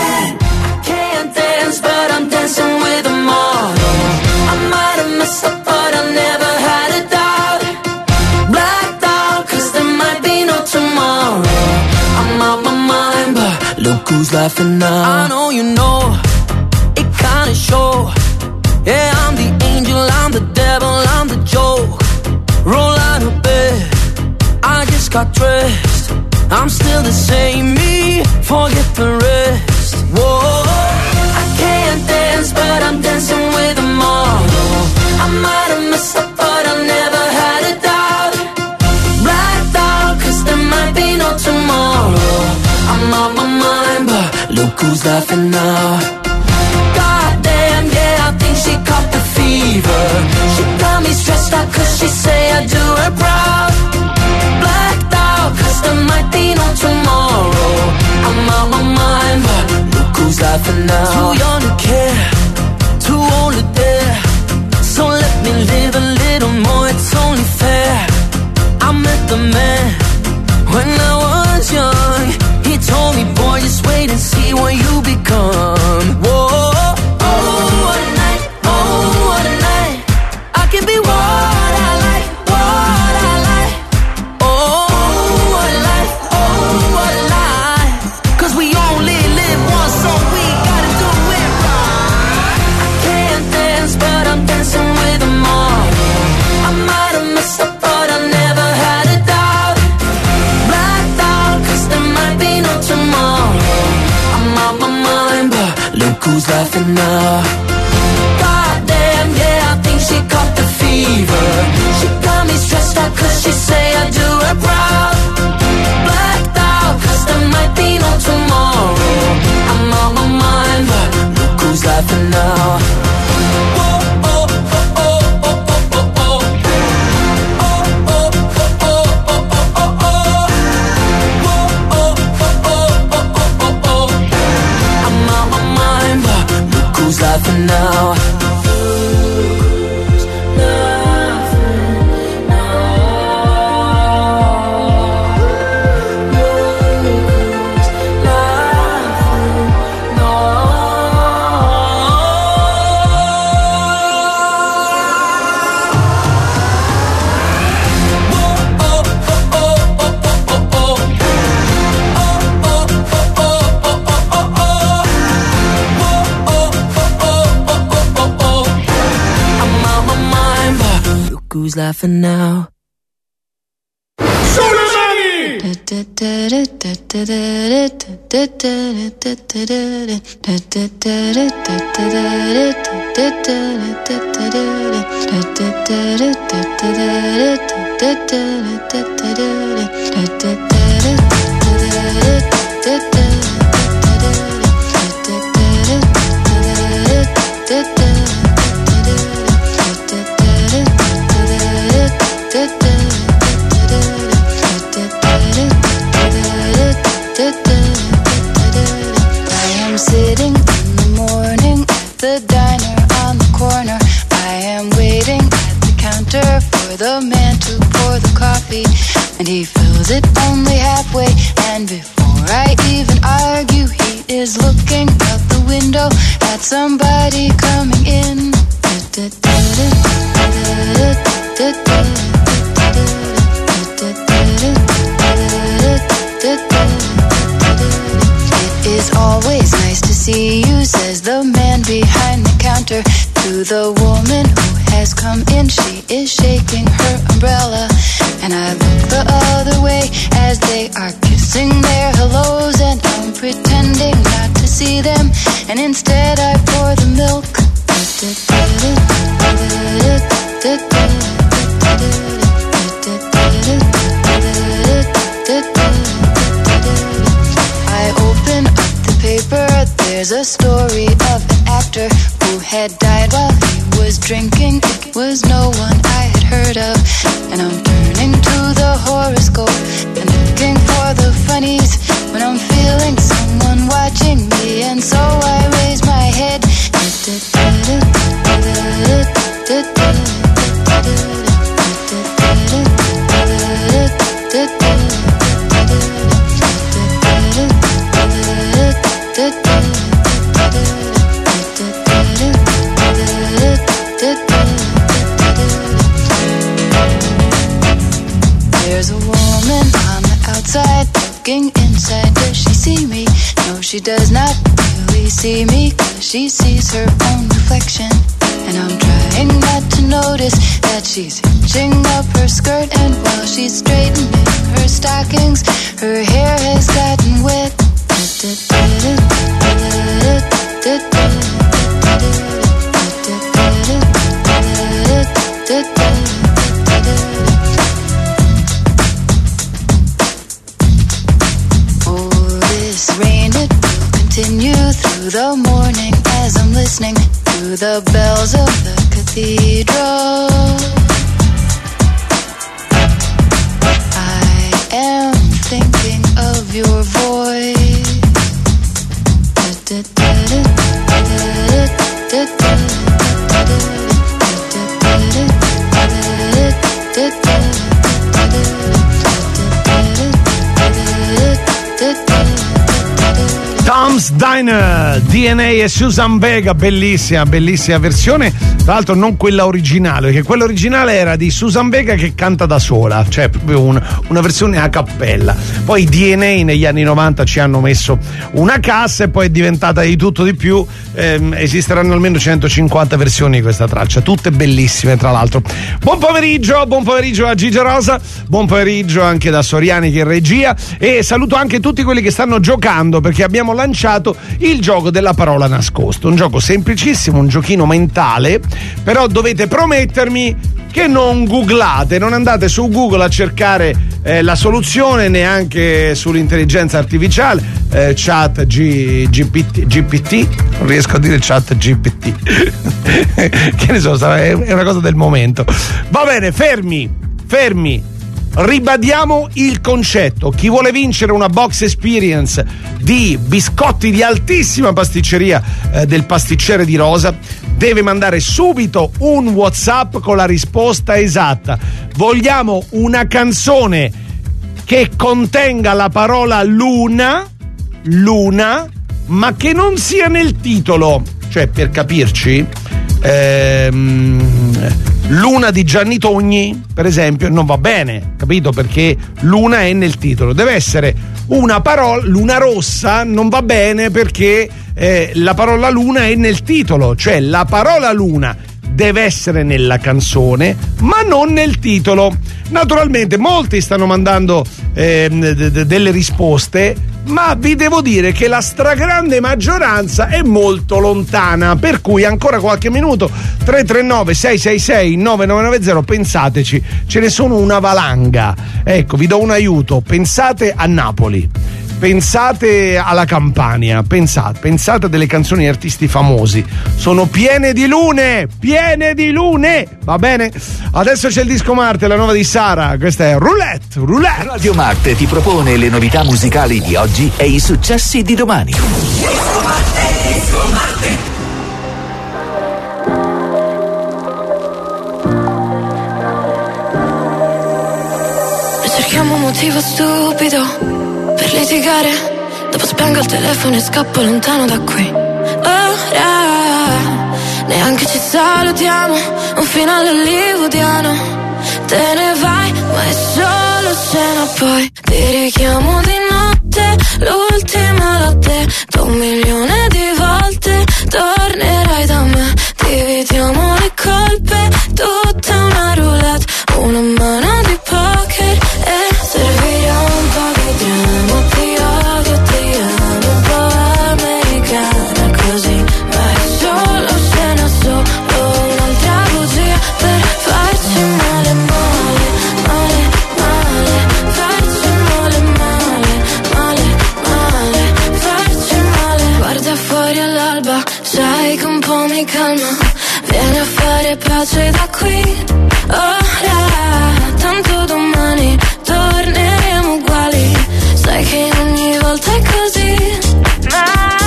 Speaker 3: Can't dance, but I'm dancing with them all. I might have messed up, but I never had a doubt. Blacked out, cause there might be no tomorrow. I'm out my mind, but look who's laughing now. I know you know, it kinda show. Yeah, I'm the angel, I'm the devil, I'm the joke. Roll out of bed, I just got dressed. I'm still the same me, forget the rest. Whoa, I can't dance, but I'm dancing with them all. I might have messed up, but I never had a doubt. Blacked out, cause there might be no tomorrow. I'm out my mind, but look who's laughing now. Goddamn, yeah, I think she caught the fever. She got me stressed out cause she say I do her proud. Blacked out cause there might be no tomorrow. I'm out my mind, but look who's laughing now. Too young to care, too old to dare. So let me live a little more, it's only fair. I met the man when I was young. He told me, boy, just wait and see what you become. Whoa, oh, what a night, oh, what a night. I can be what I like, what I like. Oh, what a life, oh, what a life. Cause we only live once, so we gotta do it right. I can't dance, but I'm dancing with them all. I might have messed up, but I never had a doubt. Blacked out, cause there might be no tomorrow. I'm out my mind, but look who's laughing now. Goddamn, yeah, I think she caught the fever. She got me stressed out cause she say I do her proud. Blacked out cause there might be no tomorrow. I'm out my mind, but look who's laughing now. Who's laughing now? Who's laughing now? I am sitting in the morning at the diner on the corner. I am waiting at the counter for the man to pour the coffee, and he fills it only halfway. And before I even argue, he is looking out the window at somebody coming in. It is always nice to see you, says the man behind the counter to the woman who has come in. She is shaking her umbrella, and I look the other way as they are kissing their hellos, and I'm pretending not to see them, and instead I pour the milk. I open up the paper, there's a story of an actor who had died while he was drinking. It was no one I had heard of, and I'm turning to the horoscope and looking for the funnies when I'm feeling someone watching me, and so I raise my head.
Speaker 6: There's a woman on the outside looking inside. Does she see me? No, she does not really see me, 'cause she sees her own reflection. And I'm trying not to notice that she's hitching up her skirt, and while she's straightening her stockings, her hair has gotten wet. Oh, this rain, it will continue through the morning as I'm listening to the bells of the cathedral. I am thinking of your voice.
Speaker 4: Tom's Diner, D N A e Susan Vega, bellissima, bellissima versione. Tra l'altro non quella originale, perché quella originale era di Susan Vega che canta da sola, cioè proprio un, una versione a cappella. Poi i D N A negli anni novanta ci hanno messo una cassa e poi è diventata di tutto di più. Ehm, esisteranno almeno centocinquanta versioni di questa traccia, tutte bellissime tra l'altro. Buon pomeriggio, buon pomeriggio a Gigi Rosa, buon pomeriggio anche da Soriani che è in regia, e saluto anche tutti quelli che stanno giocando, perché abbiamo lanciato il gioco della parola nascosto, un gioco semplicissimo, un giochino mentale, però dovete promettermi che non googlate, non andate su Google a cercare eh, la soluzione, neanche sull'intelligenza artificiale, eh, chat G, GPT, G P T, non riesco a dire chat G P T che ne so, è una cosa del momento. Va bene, fermi, fermi. Ribadiamo il concetto: chi vuole vincere una box experience di biscotti di altissima pasticceria eh, del pasticcere di Rosa deve mandare subito un WhatsApp con la risposta esatta. Vogliamo una canzone che contenga la parola luna, luna, ma che non sia nel titolo. Cioè, per capirci, ehm, Luna di Gianni Togni, per esempio, non va bene, capito? Perché Luna è nel titolo. Deve essere una parola, Luna Rossa non va bene perché eh, la parola Luna è nel titolo. Cioè, la parola Luna deve essere nella canzone, ma non nel titolo. Naturalmente molti stanno mandando eh, d- d- delle risposte, ma vi devo dire che la stragrande maggioranza è molto lontana, per cui ancora qualche minuto. Tre tre nove sei sei sei nove nove nove zero, pensateci, ce ne sono una valanga. Ecco, vi do un aiuto: pensate a Napoli, pensate alla Campania, pensate, pensate a delle canzoni di artisti famosi, sono piene di lune, piene di lune, va bene? Adesso c'è il disco Marte, la nuova di Sara, questa è Roulette, Roulette.
Speaker 1: Radio Marte ti propone le novità musicali di oggi e i successi di domani.
Speaker 3: Disco Marte, Disco Marte.
Speaker 11: Cerchiamo un motivo stupido per litigare, dopo spengo il telefono e scappo lontano da qui. Ora neanche ci salutiamo, un finale hollywoodiano. Te ne vai, ma è solo scena, poi ti richiamo di notte, l'ultima lotte, da un milione di volte tornerai da me. Dividiamo le colpe, tutta una roulette, una mano di poker e servirà un po' di dramma. Ti odio, ti amo, un po' americana così, ma è solo scena, solo un'altra bugia per farci male, male, male, male, farci male, male, male, male, farci male. Guarda fuori all'alba, sai che un po' mi calma, vieni a fare pace da qui. Ora, tanto domani torneremo uguali, sai che ogni volta è così, ma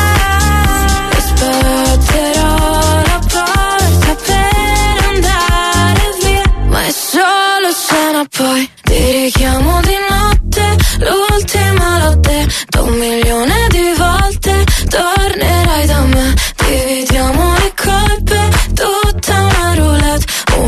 Speaker 11: aspetterò la porta per andare via, ma è solo scena, poi ti richiamo di notte, l'ultima lotte, da un milione di volte tornerai da me. Dividiamo le colpe, tutta una roulette,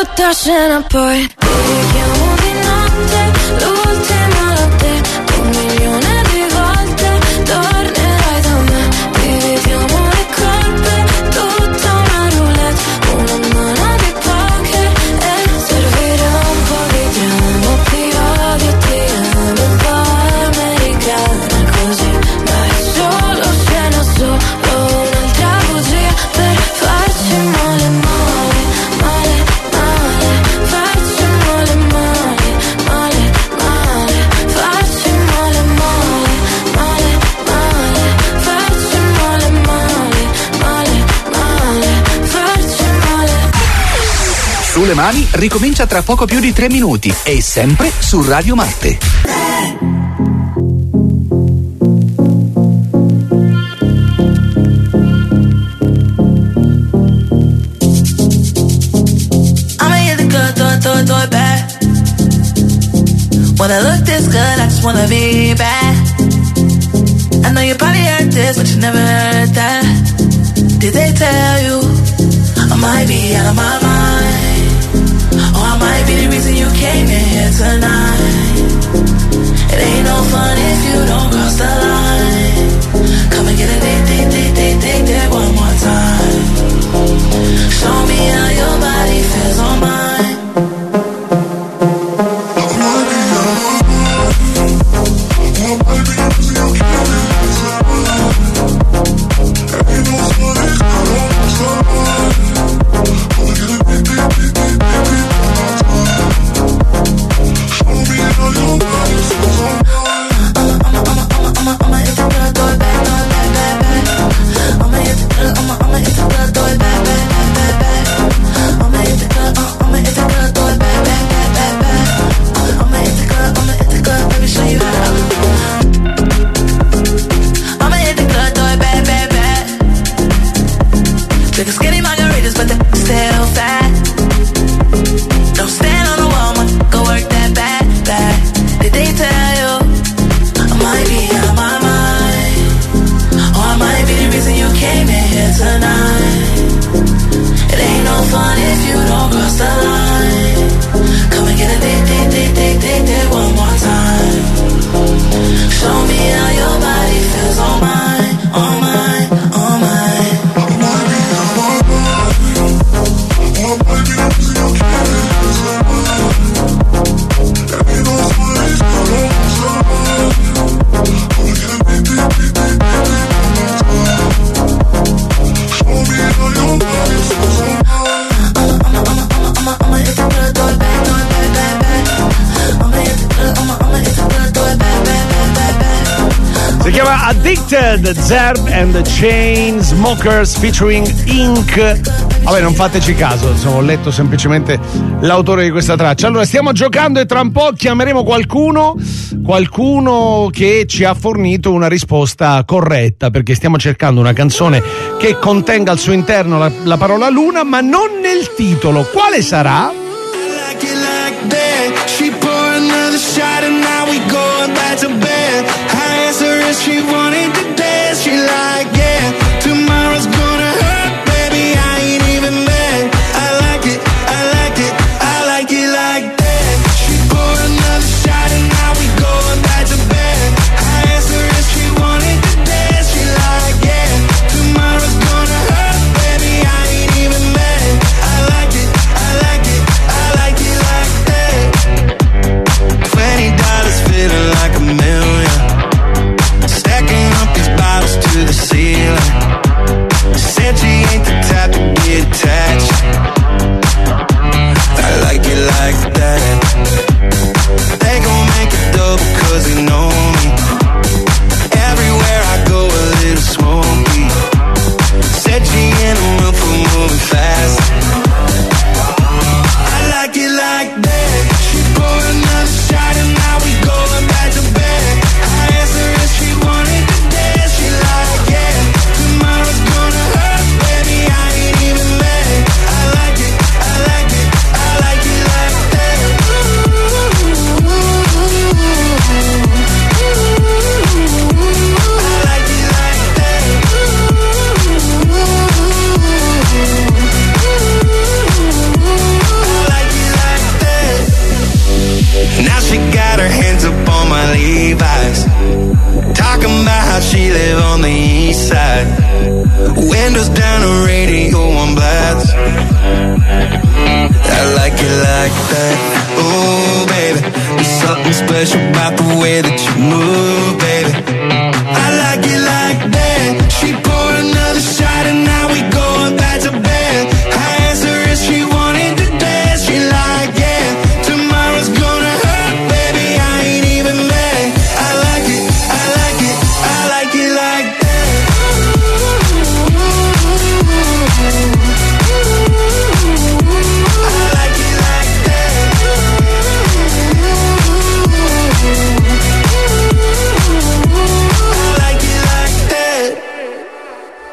Speaker 6: brutta scena poi dedichiamo di notte l'ultima notte, un milione di volte tornerai da me, dividiamo le colpe, tutta una roulette, una mano di poker e servirà un po' di tempo, ti odio, ti amo, un po' americana così, ma è solo scena, solo un'altra bugia per farci male, male, male, male, farci male, male, male, male, farci male, male, male, male, farci male, male, male, male, farci male.
Speaker 1: Sulle mani ricomincia tra poco più di tre minuti e sempre su Radio Marte.
Speaker 11: I'ma hit the club, throw it, throw it, throw it back. When I look this good, I just wanna be bad. I know you probably heard this, but you never heard that. Did they tell you I might be out of my mind? Or I might be the reason you came in here tonight. It ain't no fun if you don't cross the line. Come and get a date, date, date, date, date, date one more time. Show me how your body feels on mine.
Speaker 4: Zerb and the Chainsmokers featuring Ink. Vabbè, non fateci caso, insomma, ho letto semplicemente l'autore di questa traccia. Allora, stiamo giocando e tra un po' chiameremo qualcuno qualcuno che ci ha fornito una risposta corretta, perché stiamo cercando una canzone che contenga al suo interno la, la parola luna, ma non nel titolo. Quale sarà?
Speaker 7: She wanted to dance, she like, yeah, tomorrow's gonna hurt, baby, I ain't even mad. I like it, I like it, I like it like that. She poured another shot and now we going back to bed. I asked her if she wanted to dance, she like, yeah, tomorrow's gonna hurt, baby, I ain't even mad. I like it, I like it, I like it like that. Twenty dollars feeling like a million. Stacking up these bottles to the ceiling. Said she ain't the type to get attached. I like it like that. They gon' make it double cause they know me. Everywhere I go a little smoky. Said she in the mood for moving fast. I like it like that. She poured another shot and now we going back to bed. I asked her if she wanted to dance, she like, yeah, tomorrow's gonna hurt, baby, I ain't even mad. I like it, I like it, I like it like that. Ooh, ooh, ooh, ooh.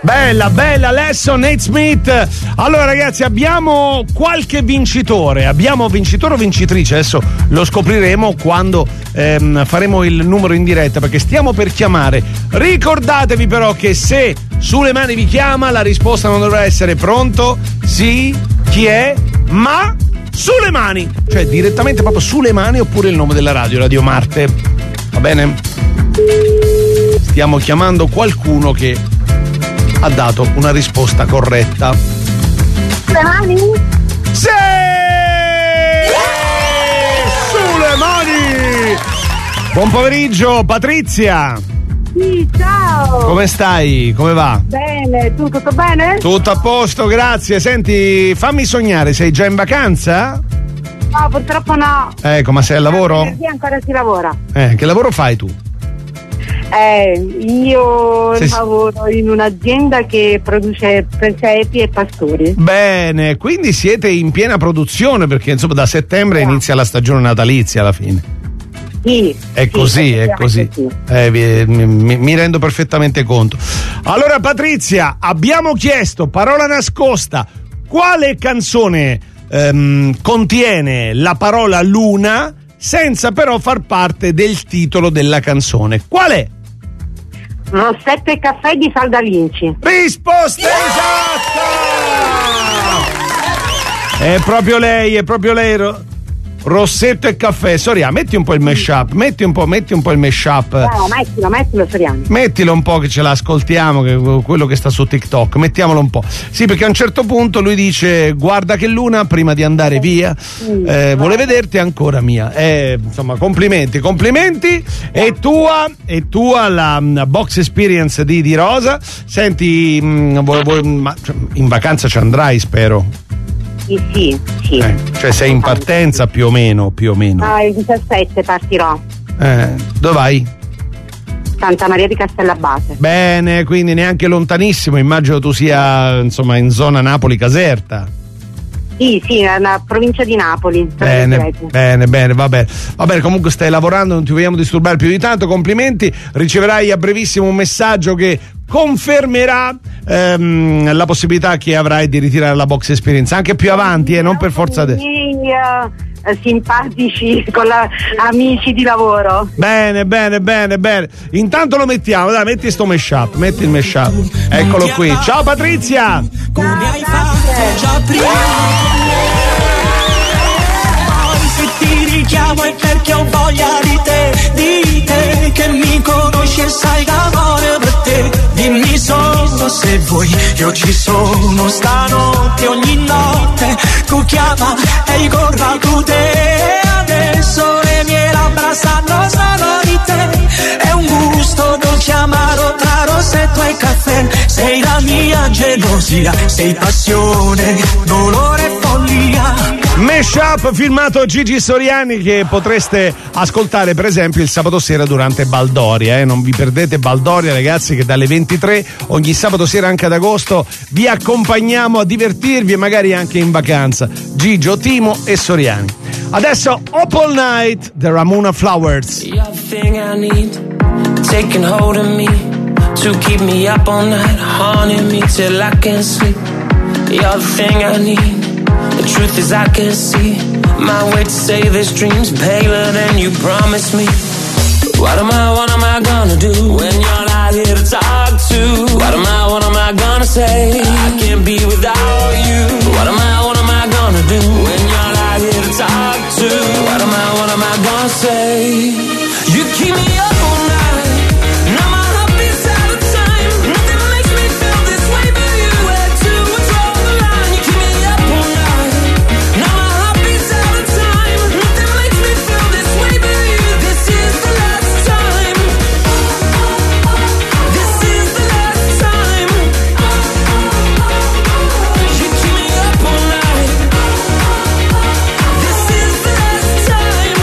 Speaker 4: Bella, bella, Lesson, Nate Smith. Allora ragazzi, abbiamo qualche vincitore, abbiamo vincitore o vincitrice, adesso lo scopriremo quando ehm, faremo il numero in diretta, perché stiamo per chiamare. Ricordatevi però che se Sulle Mani vi chiama, la risposta non dovrà essere pronto, sì, chi è, ma sulle mani, cioè direttamente proprio sulle mani, oppure il nome della radio, Radio Marte, va bene? Stiamo chiamando qualcuno che ha dato una risposta corretta.
Speaker 15: Sulle mani?
Speaker 4: Sì! Sulle mani! Buon pomeriggio, Patrizia!
Speaker 15: Sì, ciao!
Speaker 4: Come stai? Come va?
Speaker 15: Bene, tu tutto bene?
Speaker 4: Tutto a posto, grazie. Senti, fammi sognare, sei già in vacanza?
Speaker 15: No, purtroppo no.
Speaker 4: Ecco, ma sei al lavoro?
Speaker 15: Venerdì ancora si lavora.
Speaker 4: Eh, che lavoro fai tu?
Speaker 15: Eh, io
Speaker 4: Sì, sì.
Speaker 15: lavoro in un'azienda che produce presepi e pastori.
Speaker 4: Bene, quindi siete in piena produzione, perché insomma da settembre inizia la stagione natalizia alla fine.
Speaker 15: Sì.
Speaker 4: È
Speaker 15: sì,
Speaker 4: così, è così.
Speaker 15: effettivamente
Speaker 4: Eh, vi- mi, mi rendo perfettamente conto. Allora Patrizia, abbiamo chiesto, parola nascosta, quale canzone ehm, contiene la parola luna senza però far parte del titolo della canzone? Qual è?
Speaker 15: sì. Rossette e caffè di Salda Vinci.
Speaker 4: Risposta esatta! È proprio lei, è proprio lei. Ro- Rossetto e caffè. Soria, metti un po' il mashup, metti un po', metti un po' il mashup.
Speaker 15: No, mettilo, mettilo, Soriano.
Speaker 4: Mettilo un po' che ce l'ascoltiamo, che quello che sta su TikTok, mettiamolo un po'. Sì, perché a un certo punto lui dice: guarda che luna, prima di andare via, eh, vuole vederti ancora mia. Eh, insomma, complimenti, complimenti. È tua, è tua la mm, box experience di, di Rosa. Senti, mm, vuoi- vuoi- ma, cioè, in vacanza ci andrai, spero.
Speaker 15: Sì, sì, sì.
Speaker 4: Eh, cioè sei in partenza più o meno, più o meno.
Speaker 15: Ah, il diciassette partirò.
Speaker 4: Eh, dove vai?
Speaker 15: Santa Maria di Castellabate.
Speaker 4: Bene, quindi neanche lontanissimo, immagino tu sia insomma in zona Napoli Caserta.
Speaker 15: Sì, sì, nella provincia di Napoli.
Speaker 4: Bene, bene, bene, va bene. Va bene, comunque stai lavorando, non ti vogliamo disturbare più di tanto, complimenti. Riceverai a brevissimo un messaggio che confermerà ehm, la possibilità che avrai di ritirare la box experience anche più avanti, e eh, non per forza
Speaker 15: I
Speaker 4: de-
Speaker 15: miei eh, simpatici con la, amici di lavoro.
Speaker 4: Bene, bene, bene, bene. Intanto lo mettiamo, dai, metti sto mashup, metti il mashup. Eccolo qui. Ciao Patrizia!
Speaker 11: Come hai fatto già prima? Poi se ti richiamo è perché ho voglia di te, di te che mi conosci e sai d'amore per te. Dimmi solo se vuoi, io ci sono stanotte, ogni notte tu chiama e corra tu te. Adesso le mie labbra sanno solo di te, è un gusto dolce amaro tra rossetto e caffè. Sei la mia gelosia, sei passione, dolore e follia.
Speaker 4: Mashup firmato Gigi Soriani, che potreste ascoltare per esempio il sabato sera durante Baldoria, eh? Non vi perdete Baldoria, ragazzi, che dalle ventitré ogni sabato sera anche ad agosto vi accompagniamo a divertirvi e magari anche in vacanza. Gigio, Timo e Soriani. Adesso Up All Night, The Ramona Flowers.
Speaker 16: You're the thing I need, taking hold of me, to keep me up all night, haunting me till I can't sleep. You're the thing I need, the truth is I can't see my way to save this dream's paler than you promised me. What am I, what am I gonna do when you're not here to talk to? What am I, what am I gonna say? I can't be without you. What am I, what am I gonna do when you're not here to talk to? What am I, what am I gonna say? You keep me up all night, now my heart beats out of time. Nothing makes me feel this way but you. Where to draw the line? You keep me up all night, now my heart beats out of time. Nothing makes me feel this way but you. This is the last time. This is the last time. You keep me up all night. This is the last time.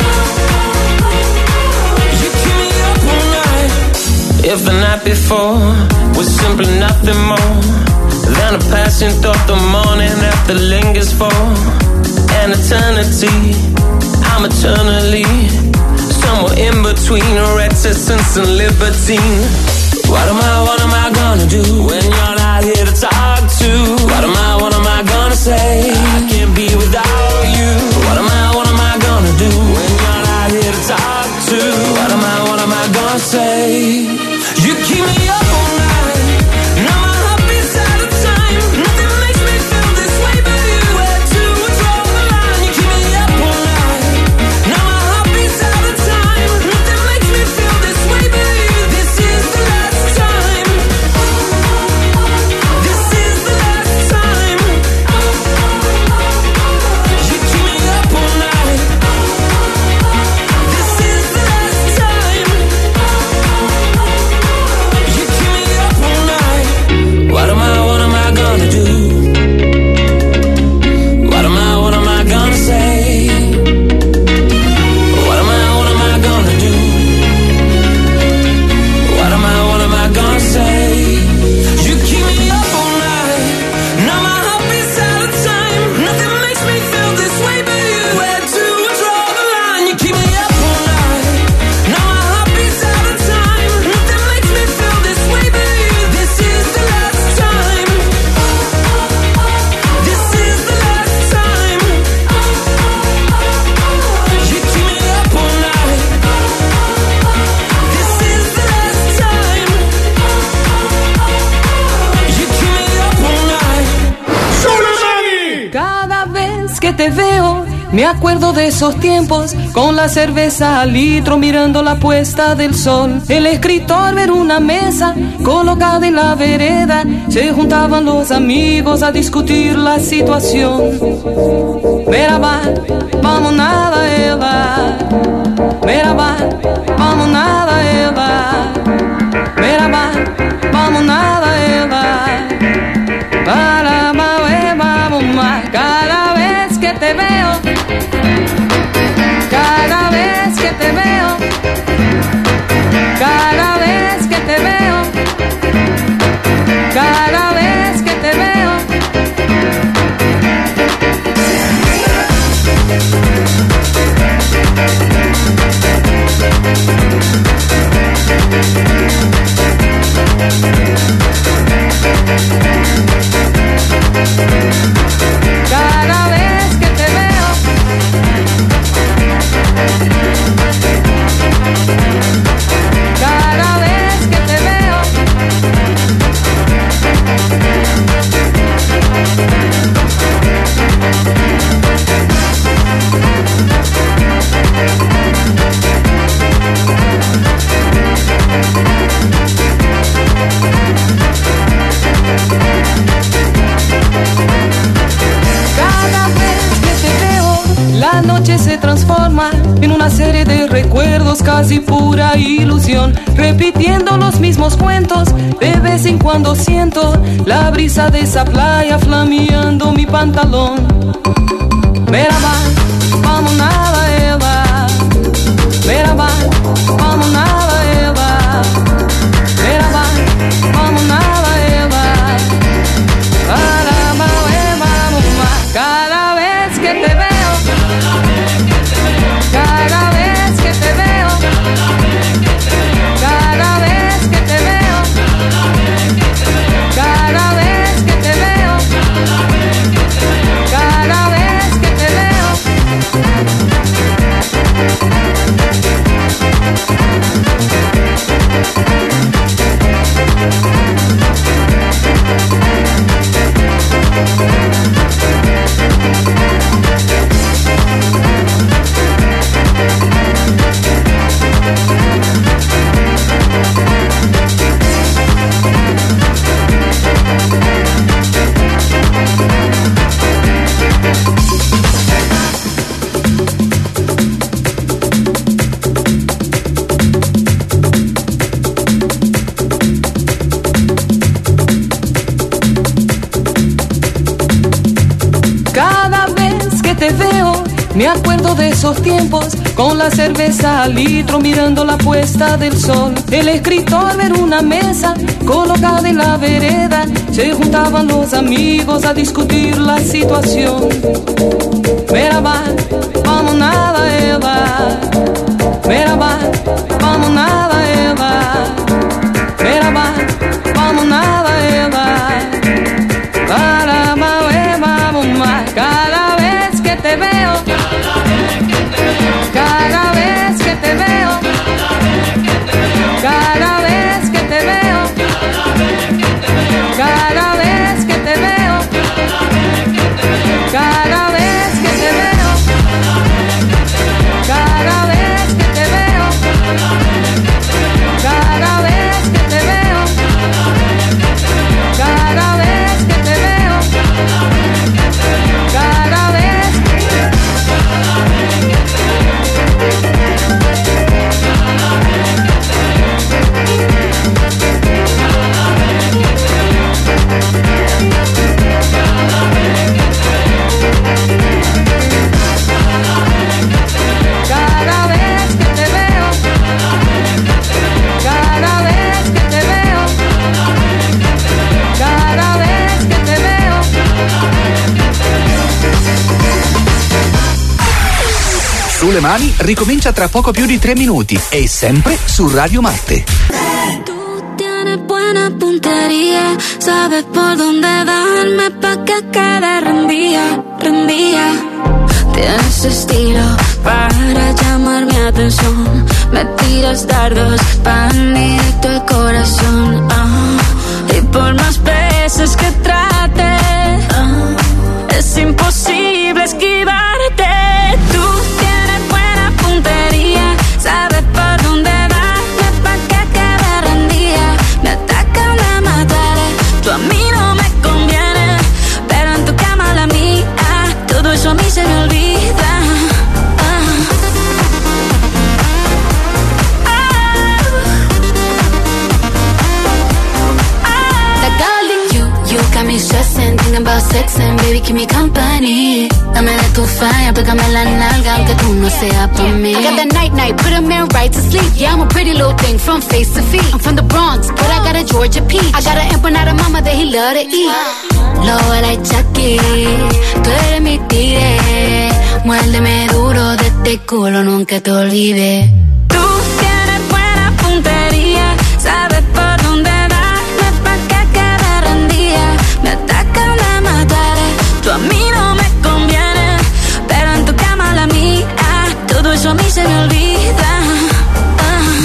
Speaker 16: You keep me up all night. If the night before was simply nothing more than a passing thought, the morning after lingers for an eternity. I'm eternally somewhere in between recklessness and libertine. What am I, what am I gonna do when you're not here to talk to? What am I, what am I gonna say? I can't be without you. What am I, what am I gonna do when you're not here to talk to? What am I, what am I gonna say? You keep me up all night, now my heart beats out of time. Nothing makes me feel this way but you. Where to draw the line? You keep me up all night, now my heart beats out of time. Nothing makes me feel this way but you. This is the last time. This is the last time. You keep me up all night. This is the last time. You keep me up all night. What am I, what am I gonna do? What am I, what am I gonna say? What am I, what am I gonna do? What am I, what am I gonna say? You keep me up all night, now my heart beats out of time. Nothing makes me feel this way but you. Where to draw the line? You keep me up all night, now my heart beats out of time. Nothing makes me feel this way but you. This is the last time. This is the last time. You keep me up all night. This is the last time. You keep me up all night.
Speaker 11: Cada vez que te veo, me acuerdo de esos tiempos, con la cerveza al litro mirando la puesta del sol. El escritor ver una mesa colocada en la vereda, se juntaban los amigos a discutir la situación. Merhaba, vamos nada ela. Merhaba, vamos nada ela. Merhaba, vamos nada ela. Para más, vamos más. Cada vez que te veo, cada vez que te veo, cada vez que te veo, cada vez que te veo. Cada vez que te veo, cada vez que te veo, cada vez que te veo, la noche se transforma en una serie de recuerdos, casi pura ilusión, repitiendo los mismos cuentos. De vez en cuando siento la brisa de esa playa flameando mi pantalón. Merhaba, vamos nada ela. Merhaba, vamos nada ela. Merhaba, vamos nada ela. Para más, vamos más. Cada vez que te veo, cada vez que te veo, cada vez que te veo, cada vez que te veo, cada vez que te veo. Me acuerdo de esos tiempos, con la cerveza al litro mirando la puesta del sol. El escritor ver una mesa colocada en la vereda, se juntaban los amigos a discutir la situación. Merhaba, vamos nada ela. Merhaba, vamos nada ela. Merhaba,
Speaker 1: Sulle mani ricomincia tra poco più di tre minuti e sempre su Radio Marte.
Speaker 6: Tienes buena puntería, sabes por dónde darme pa' que quede rendía, rendía. Tienes estilo para llamar mi atención, me tiras dardos pan directo al corazón, ah. Y por más veces que trate, ah, es imposible esquivarte. Tú tienes buena puntería, sabes por dónde darme pa' que quede rendía. Me atacan a matar, tú a mí no me conviene, pero en tu cama la mía, todo eso a mí se me olvida. Me stressing, thinking about sex and baby keep me company. Dame de tu falla, pégame la nalga aunque tú no seas por mí. I got that night night, put a man right to sleep. Yeah, I'm a pretty little thing from face to feet. I'm from the Bronx, but I got a Georgia peach. I got an empanada mama that he love to eat. Low like Chucky, tú eres mi tigre. Muérdeme duro de este culo, nunca te olvides. Tú tienes buena puntería, sabes por dónde darme pa' que quede rendida. Me atacan a matar, tú a mí no me conviene, pero en tu cama la mía, todo eso a mí se me olvida. Ah.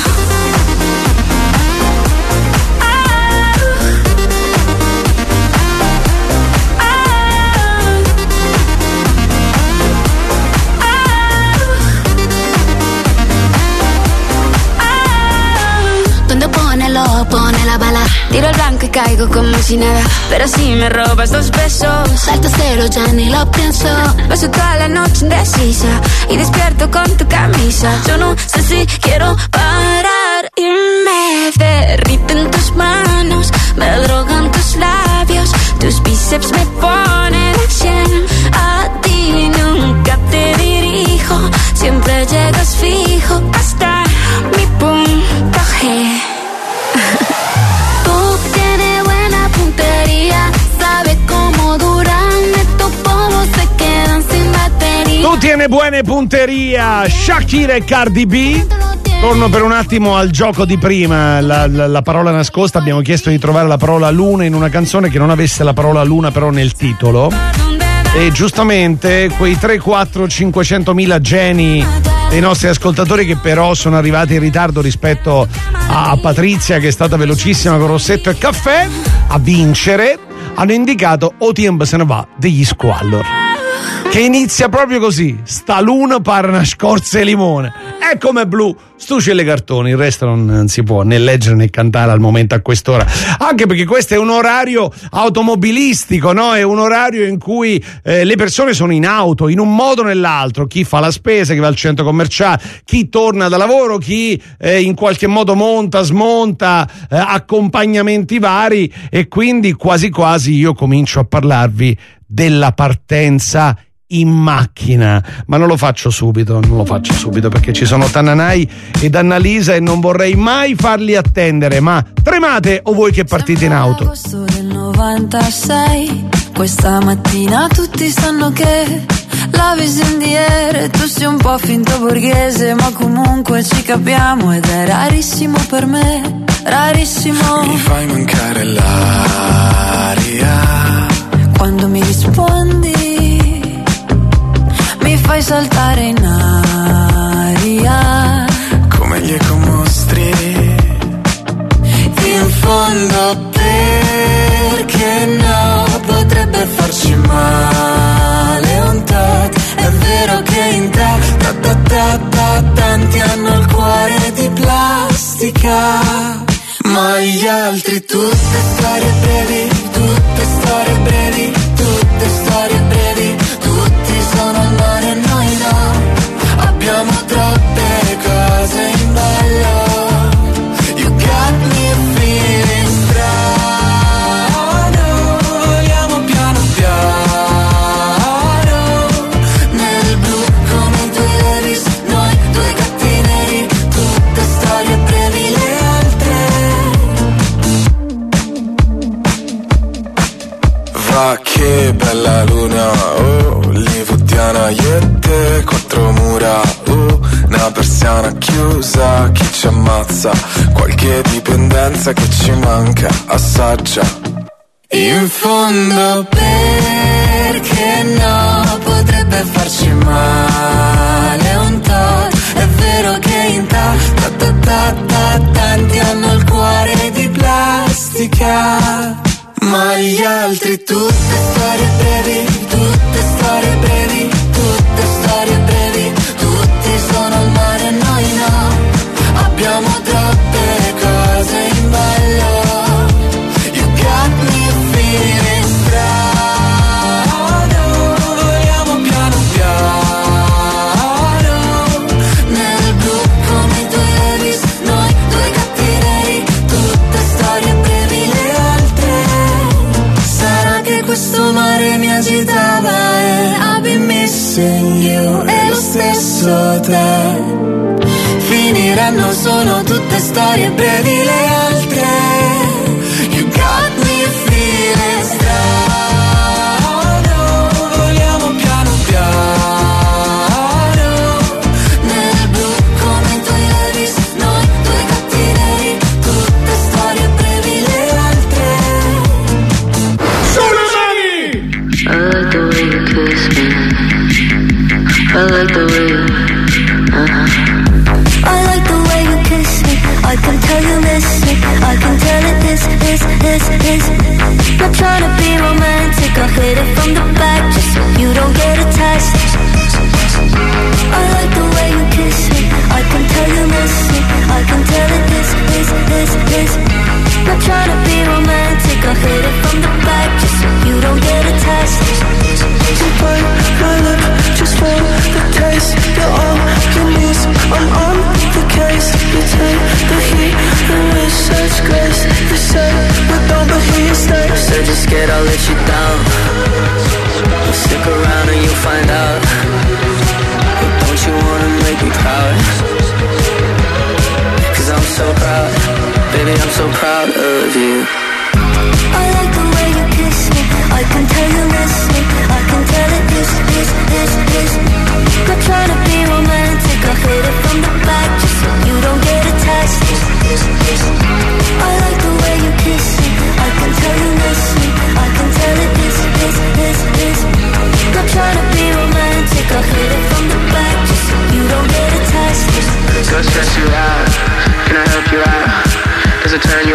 Speaker 6: Donde pone lo pone la bala. Tiro el blanco y caigo como si nada, pero si me robas dos besos, salto cero, ya ni lo pienso. Paso toda la noche indecisa y despierto con tu camisa. Yo no sé si quiero parar y me derriten tus manos, me drogan tus labios, tus bíceps me ponen al cien. A ti nunca te dirijo, siempre llegas fijo hasta mi punto G. Tú tienes buena puntería, sabes cómo duran estos polvos, se quedan sin batería.
Speaker 4: Tu tiene buone punteria, Shakira e Cardi B. Torno per un attimo al gioco di prima, la, la, la parola nascosta. Abbiamo chiesto di trovare la parola luna in una canzone che non avesse la parola luna però nel titolo. E giustamente quei tre, quattro, cinquecentomila geni dei nostri ascoltatori, che però sono arrivati in ritardo rispetto a Patrizia, che è stata velocissima con Rossetto e Caffè a vincere, hanno indicato O Tiempo se ne va degli Squallor, che inizia proprio così: sta luna pare una scorza di limone, è come blu, stucci le cartoni. Il resto non, non si può né leggere né cantare al momento a quest'ora, anche perché questo è un orario automobilistico, no? È un orario in cui eh, le persone sono in auto in un modo o nell'altro, chi fa la spesa, chi va al centro commerciale, chi torna da lavoro, chi eh, in qualche modo monta, smonta, eh, accompagnamenti vari, e quindi quasi quasi io comincio a parlarvi della partenza in macchina, ma non lo faccio subito, non lo faccio subito perché ci sono Tananai ed Annalisa e non vorrei mai farli attendere. Ma tremate o voi che partite in auto?
Speaker 6: Agosto del novantasei, questa mattina tutti sanno che la visi in the air, tu sei un po' finto borghese, ma comunque ci capiamo ed è rarissimo per me, rarissimo.
Speaker 10: Mi fai mancare l'aria
Speaker 6: quando mi rispondi, mi fai saltare in aria
Speaker 10: come gli ecomostri.
Speaker 6: In fondo perché no, potrebbe farci male un tot. È vero che in te ta, ta, ta, ta, tanti hanno il cuore di plastica, ma gli altri tutte storie brevi, tutte storie brevi, tutte storie brevi. Tutti sono al mare e noi no, abbiamo troppe cose in ballo. You got me feeling strano, vogliamo piano piano, nel blu come i tuoi Levi's, noi due gatti neri, tutte storie brevi le altre.
Speaker 10: Va che bella luna, oh, Livodiana, io e te, quattro mura, oh, una persiana chiusa, chi ci ammazza, qualche dipendenza che ci manca, assaggia. In fondo perché no, potrebbe farci male un tot. È vero che in ta ta ta ta ta tanti hanno il cuore di plastica, ma gli altri tutte storie brevi, tutte storie brevi, tutte storie brevi, tutti sono al mare, noi no, abbiamo troppe cose in ballo. You got me feeling strano, vogliamo piano piano, nel blu come i tuoi Levi's, noi due gatti neri, tutte storie brevi le altre. Sarà che questo mare mi agitava e I've been missing you, e lo stesso te. Finiranno, sono tutte storie brevi le altre. You got me feeling strano, vogliamo piano piano, nel blu come i tuoi Levi's, noi due gatti neri, tutte storie brevi le altre.
Speaker 2: Sulle mani!
Speaker 17: I like the way you kiss me. I like the way you, uh-huh.
Speaker 6: I like the way you kiss me. I can tell you miss me. I can tell it is, is, is, is. Not trying to be romantic. I hit it from the back just so you don't get attached. I like the way you kiss me. I can tell you miss me. I can tell it is, is, is, is. Not trying to be romantic. I hit it from the back just so you don't get attached.
Speaker 11: You bite my lip just for the taste. You're all you need. I'm on the case. You take the heat and with such grace. You say we don't, but here you stay.
Speaker 17: Said you're scared I'll let you down. Well, stick around and you'll find out. But don't you wanna make me proud? Cause I'm so proud. Baby, I'm so proud of you.
Speaker 6: I like the way you kiss me. I can tell you miss me. I can tell it is, is, is, is. Not trying to be romantic. I hit it from the back just so you don't get attached. I like the way you kiss me. I can tell you miss me. I can tell it is, is, is, is. Not trying to be romantic. I hit it from the back just so you don't get attached.
Speaker 17: Go stress you out. Can I help you out? Does it turn